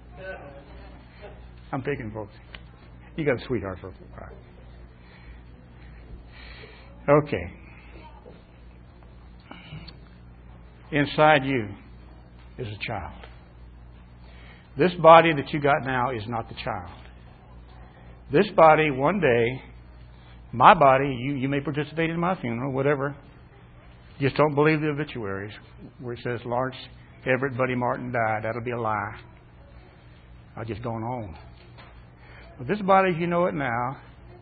I'm picking, folks. You got a sweetheart, folks. All right. Okay. Inside you is a child. This body that you got now is not the child. This body, one day, my body, you, you may participate in my funeral, whatever. Just don't believe the obituaries where it says Lawrence Everett Buddy Martin died. That'll be a lie. I've just gone on. But this body, as you know it now,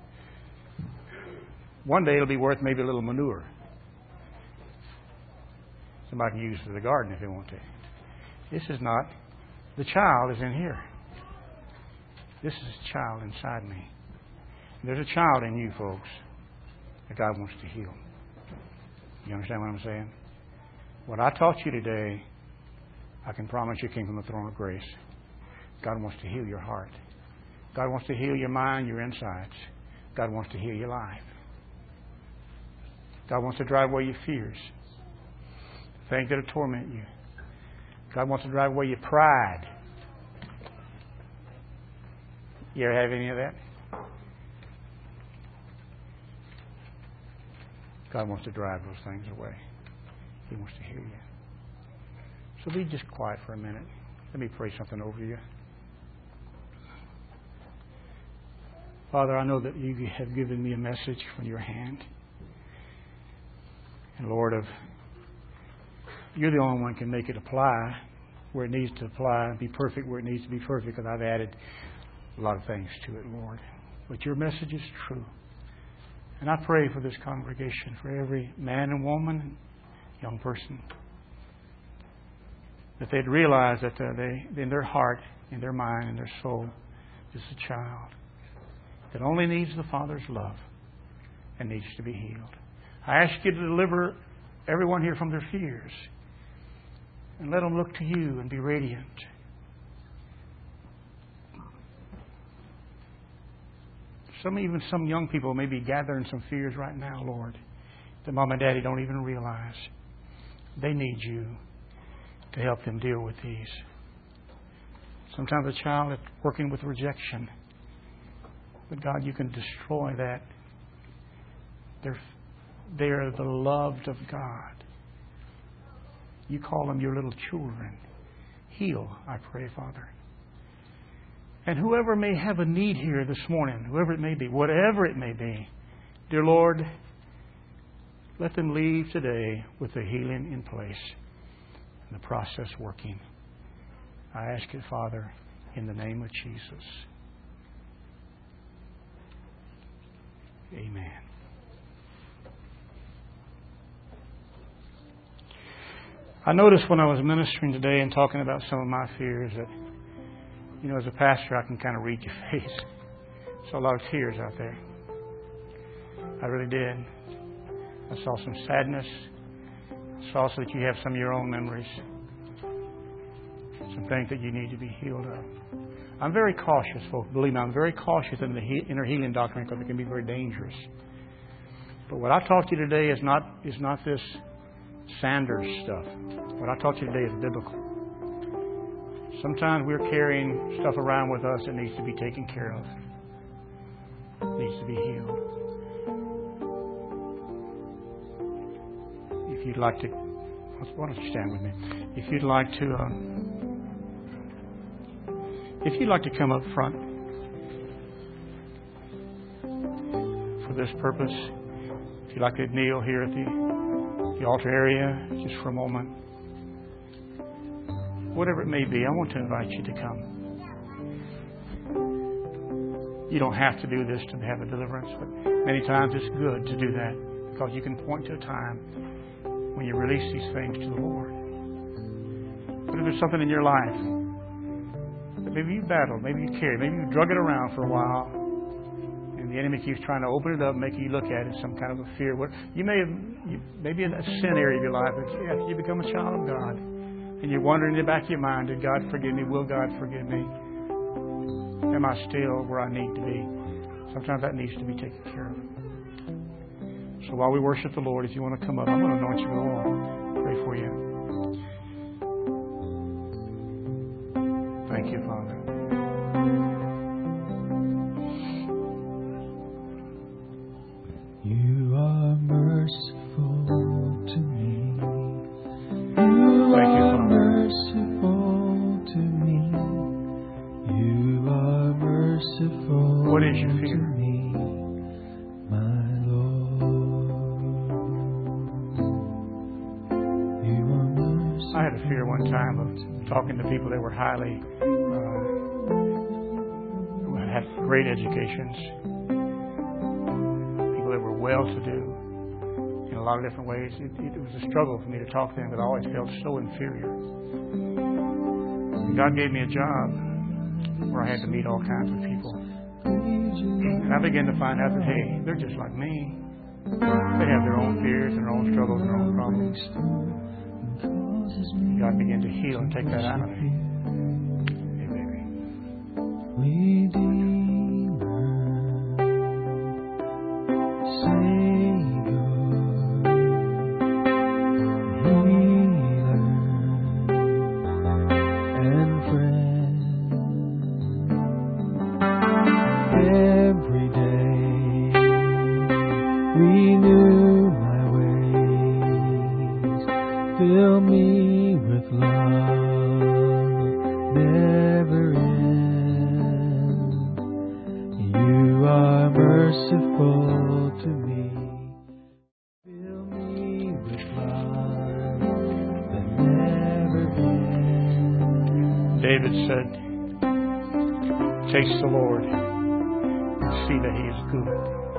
one day it'll be worth maybe a little manure. Somebody can use it for the garden if they want to. This is not. The child is in here. This is a child inside me. There's a child in you, folks, that God wants to heal. You understand what I'm saying? What I taught you today, I can promise you came from the throne of grace. God wants to heal your heart. God wants to heal your mind, your insides. God wants to heal your life. God wants to drive away your fears, things that torment you. God wants to drive away your pride. You ever have any of that? God wants to drive those things away. He wants to hear you. So be just quiet for a minute. Let me pray something over you. Father, I know that you have given me a message from your hand. And Lord, of you're the only one who can make it apply where it needs to apply and be perfect where it needs to be perfect, because I've added a lot of things to it, Lord. But your message is true. And I pray for this congregation, for every man and woman, young person, that they'd realize that uh, they, in their heart, in their mind, in their soul, is a child that only needs the Father's love and needs to be healed. I ask you to deliver everyone here from their fears and let them look to you and be radiant. Some, even some young people may be gathering some fears right now, Lord, that Mom and Daddy don't even realize. They need you to help them deal with these. Sometimes a child is working with rejection. But God, you can destroy that. They're, they are the loved of God. You call them your little children. Heal, I pray, Father. And whoever may have a need here this morning, whoever it may be, whatever it may be, dear Lord, let them leave today with the healing in place and the process working. I ask it, Father, in the name of Jesus. Amen. I noticed when I was ministering today and talking about some of my fears that, you know, as a pastor, I can kind of read your face. Saw a lot of tears out there. I really did. I saw some sadness. I saw so that you have some of your own memories. Some things that you need to be healed of. I'm very cautious, folks. Believe me, I'm very cautious in the he- inner healing doctrine because it can be very dangerous. But what I taught you today is not is not this Sanders stuff. What I taught you today is biblical. Sometimes we're carrying stuff around with us that needs to be taken care of. It needs to be healed. If you'd like to, why don't you stand with me? If you'd like to. Uh, If you'd like to come up front for this purpose, if you'd like to kneel here at the, the altar area just for a moment, whatever it may be, I want to invite you to come. You don't have to do this to have a deliverance, but many times it's good to do that because you can point to a time when you release these things to the Lord. But if there's something in your life, maybe you battled, maybe you carried, maybe you drug it around for a while, and the enemy keeps trying to open it up, make you look at it, some kind of a fear. You may have, you, maybe in a sin area of your life, but yes, you become a child of God, and you're wondering in the back of your mind, did God forgive me? Will God forgive me? Am I still where I need to be? Sometimes that needs to be taken care of. So while we worship the Lord, if you want to come up, I'm going to anoint you with oil. Pray for you. Thank you, Father.
You are merciful to me. You
Thank you,
are
Father.
merciful to me. You are merciful
What is your
to
fear?
me, my Lord. You are merciful.
I had a fear one time of talking to people that were highly, uh, who had great educations, people that were well-to-do in a lot of different ways. It, it was a struggle for me to talk to them because I always felt so inferior. And God gave me a job where I had to meet all kinds of people. And I began to find out that, hey, they're just like me. They have their own fears, their own struggles, their own problems. God began to heal and take that out of me. Hey, baby.
Redeemer, Savior, Healer, and Friend. merciful to me. Fill me with love that never ends.
David said, taste the Lord and see that He is good.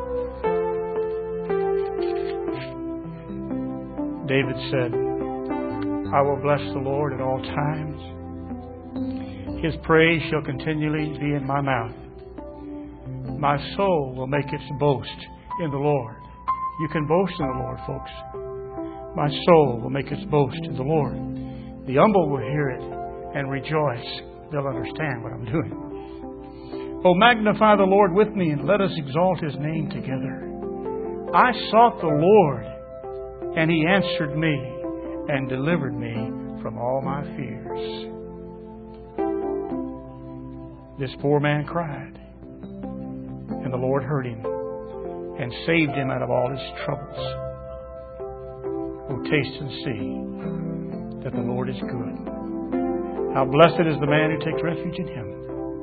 David said, I will bless the Lord at all times. His praise shall continually be in my mouth. My soul will make its boast in the Lord. You can boast in the Lord, folks. My soul will make its boast in the Lord. The humble will hear it and rejoice. They'll understand what I'm doing. Oh, magnify the Lord with me and let us exalt His name together. I sought the Lord, and He answered me and delivered me from all my fears. This poor man cried, and the Lord heard him and saved him out of all his troubles. Oh, taste and see that the Lord is good. How blessed is the man who takes refuge in Him.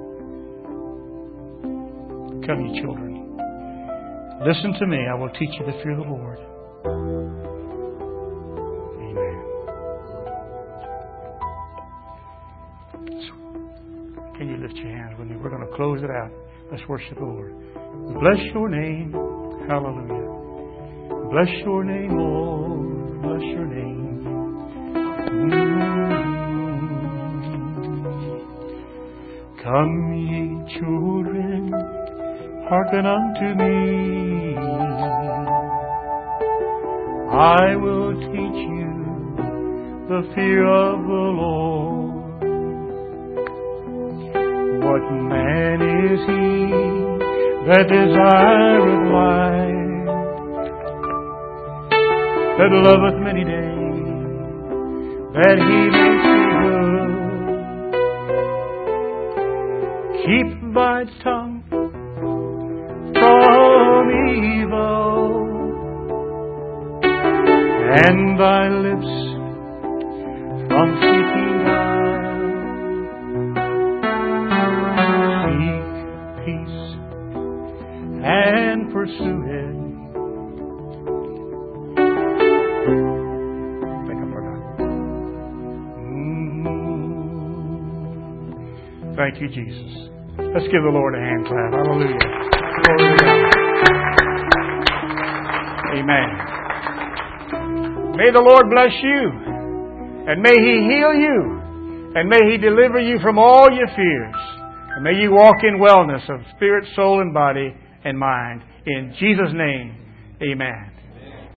Come, ye children. Listen to me. I will teach you to fear the Lord. Amen. Can you lift your hands with me? We're going to close it out. Let's worship the Lord. Bless your name. Hallelujah. Bless your name, Lord. Bless your name. Mm-hmm. Come, ye children, hearken unto me. I will teach you the fear of the Lord. What man is he that desireth life, that loveth many days, that he may see good? Keep thy tongue from evil, and thy lips from speaking guile. Seek peace and pursue it. I think I forgot. Mm-hmm. Thank you, Jesus. Let's give the Lord a hand clap. Hallelujah. Glory to God. Amen. May the Lord bless you, and may He heal you, and may He deliver you from all your fears, and may you walk in wellness of spirit, soul, and body and mind. In Jesus' name, amen.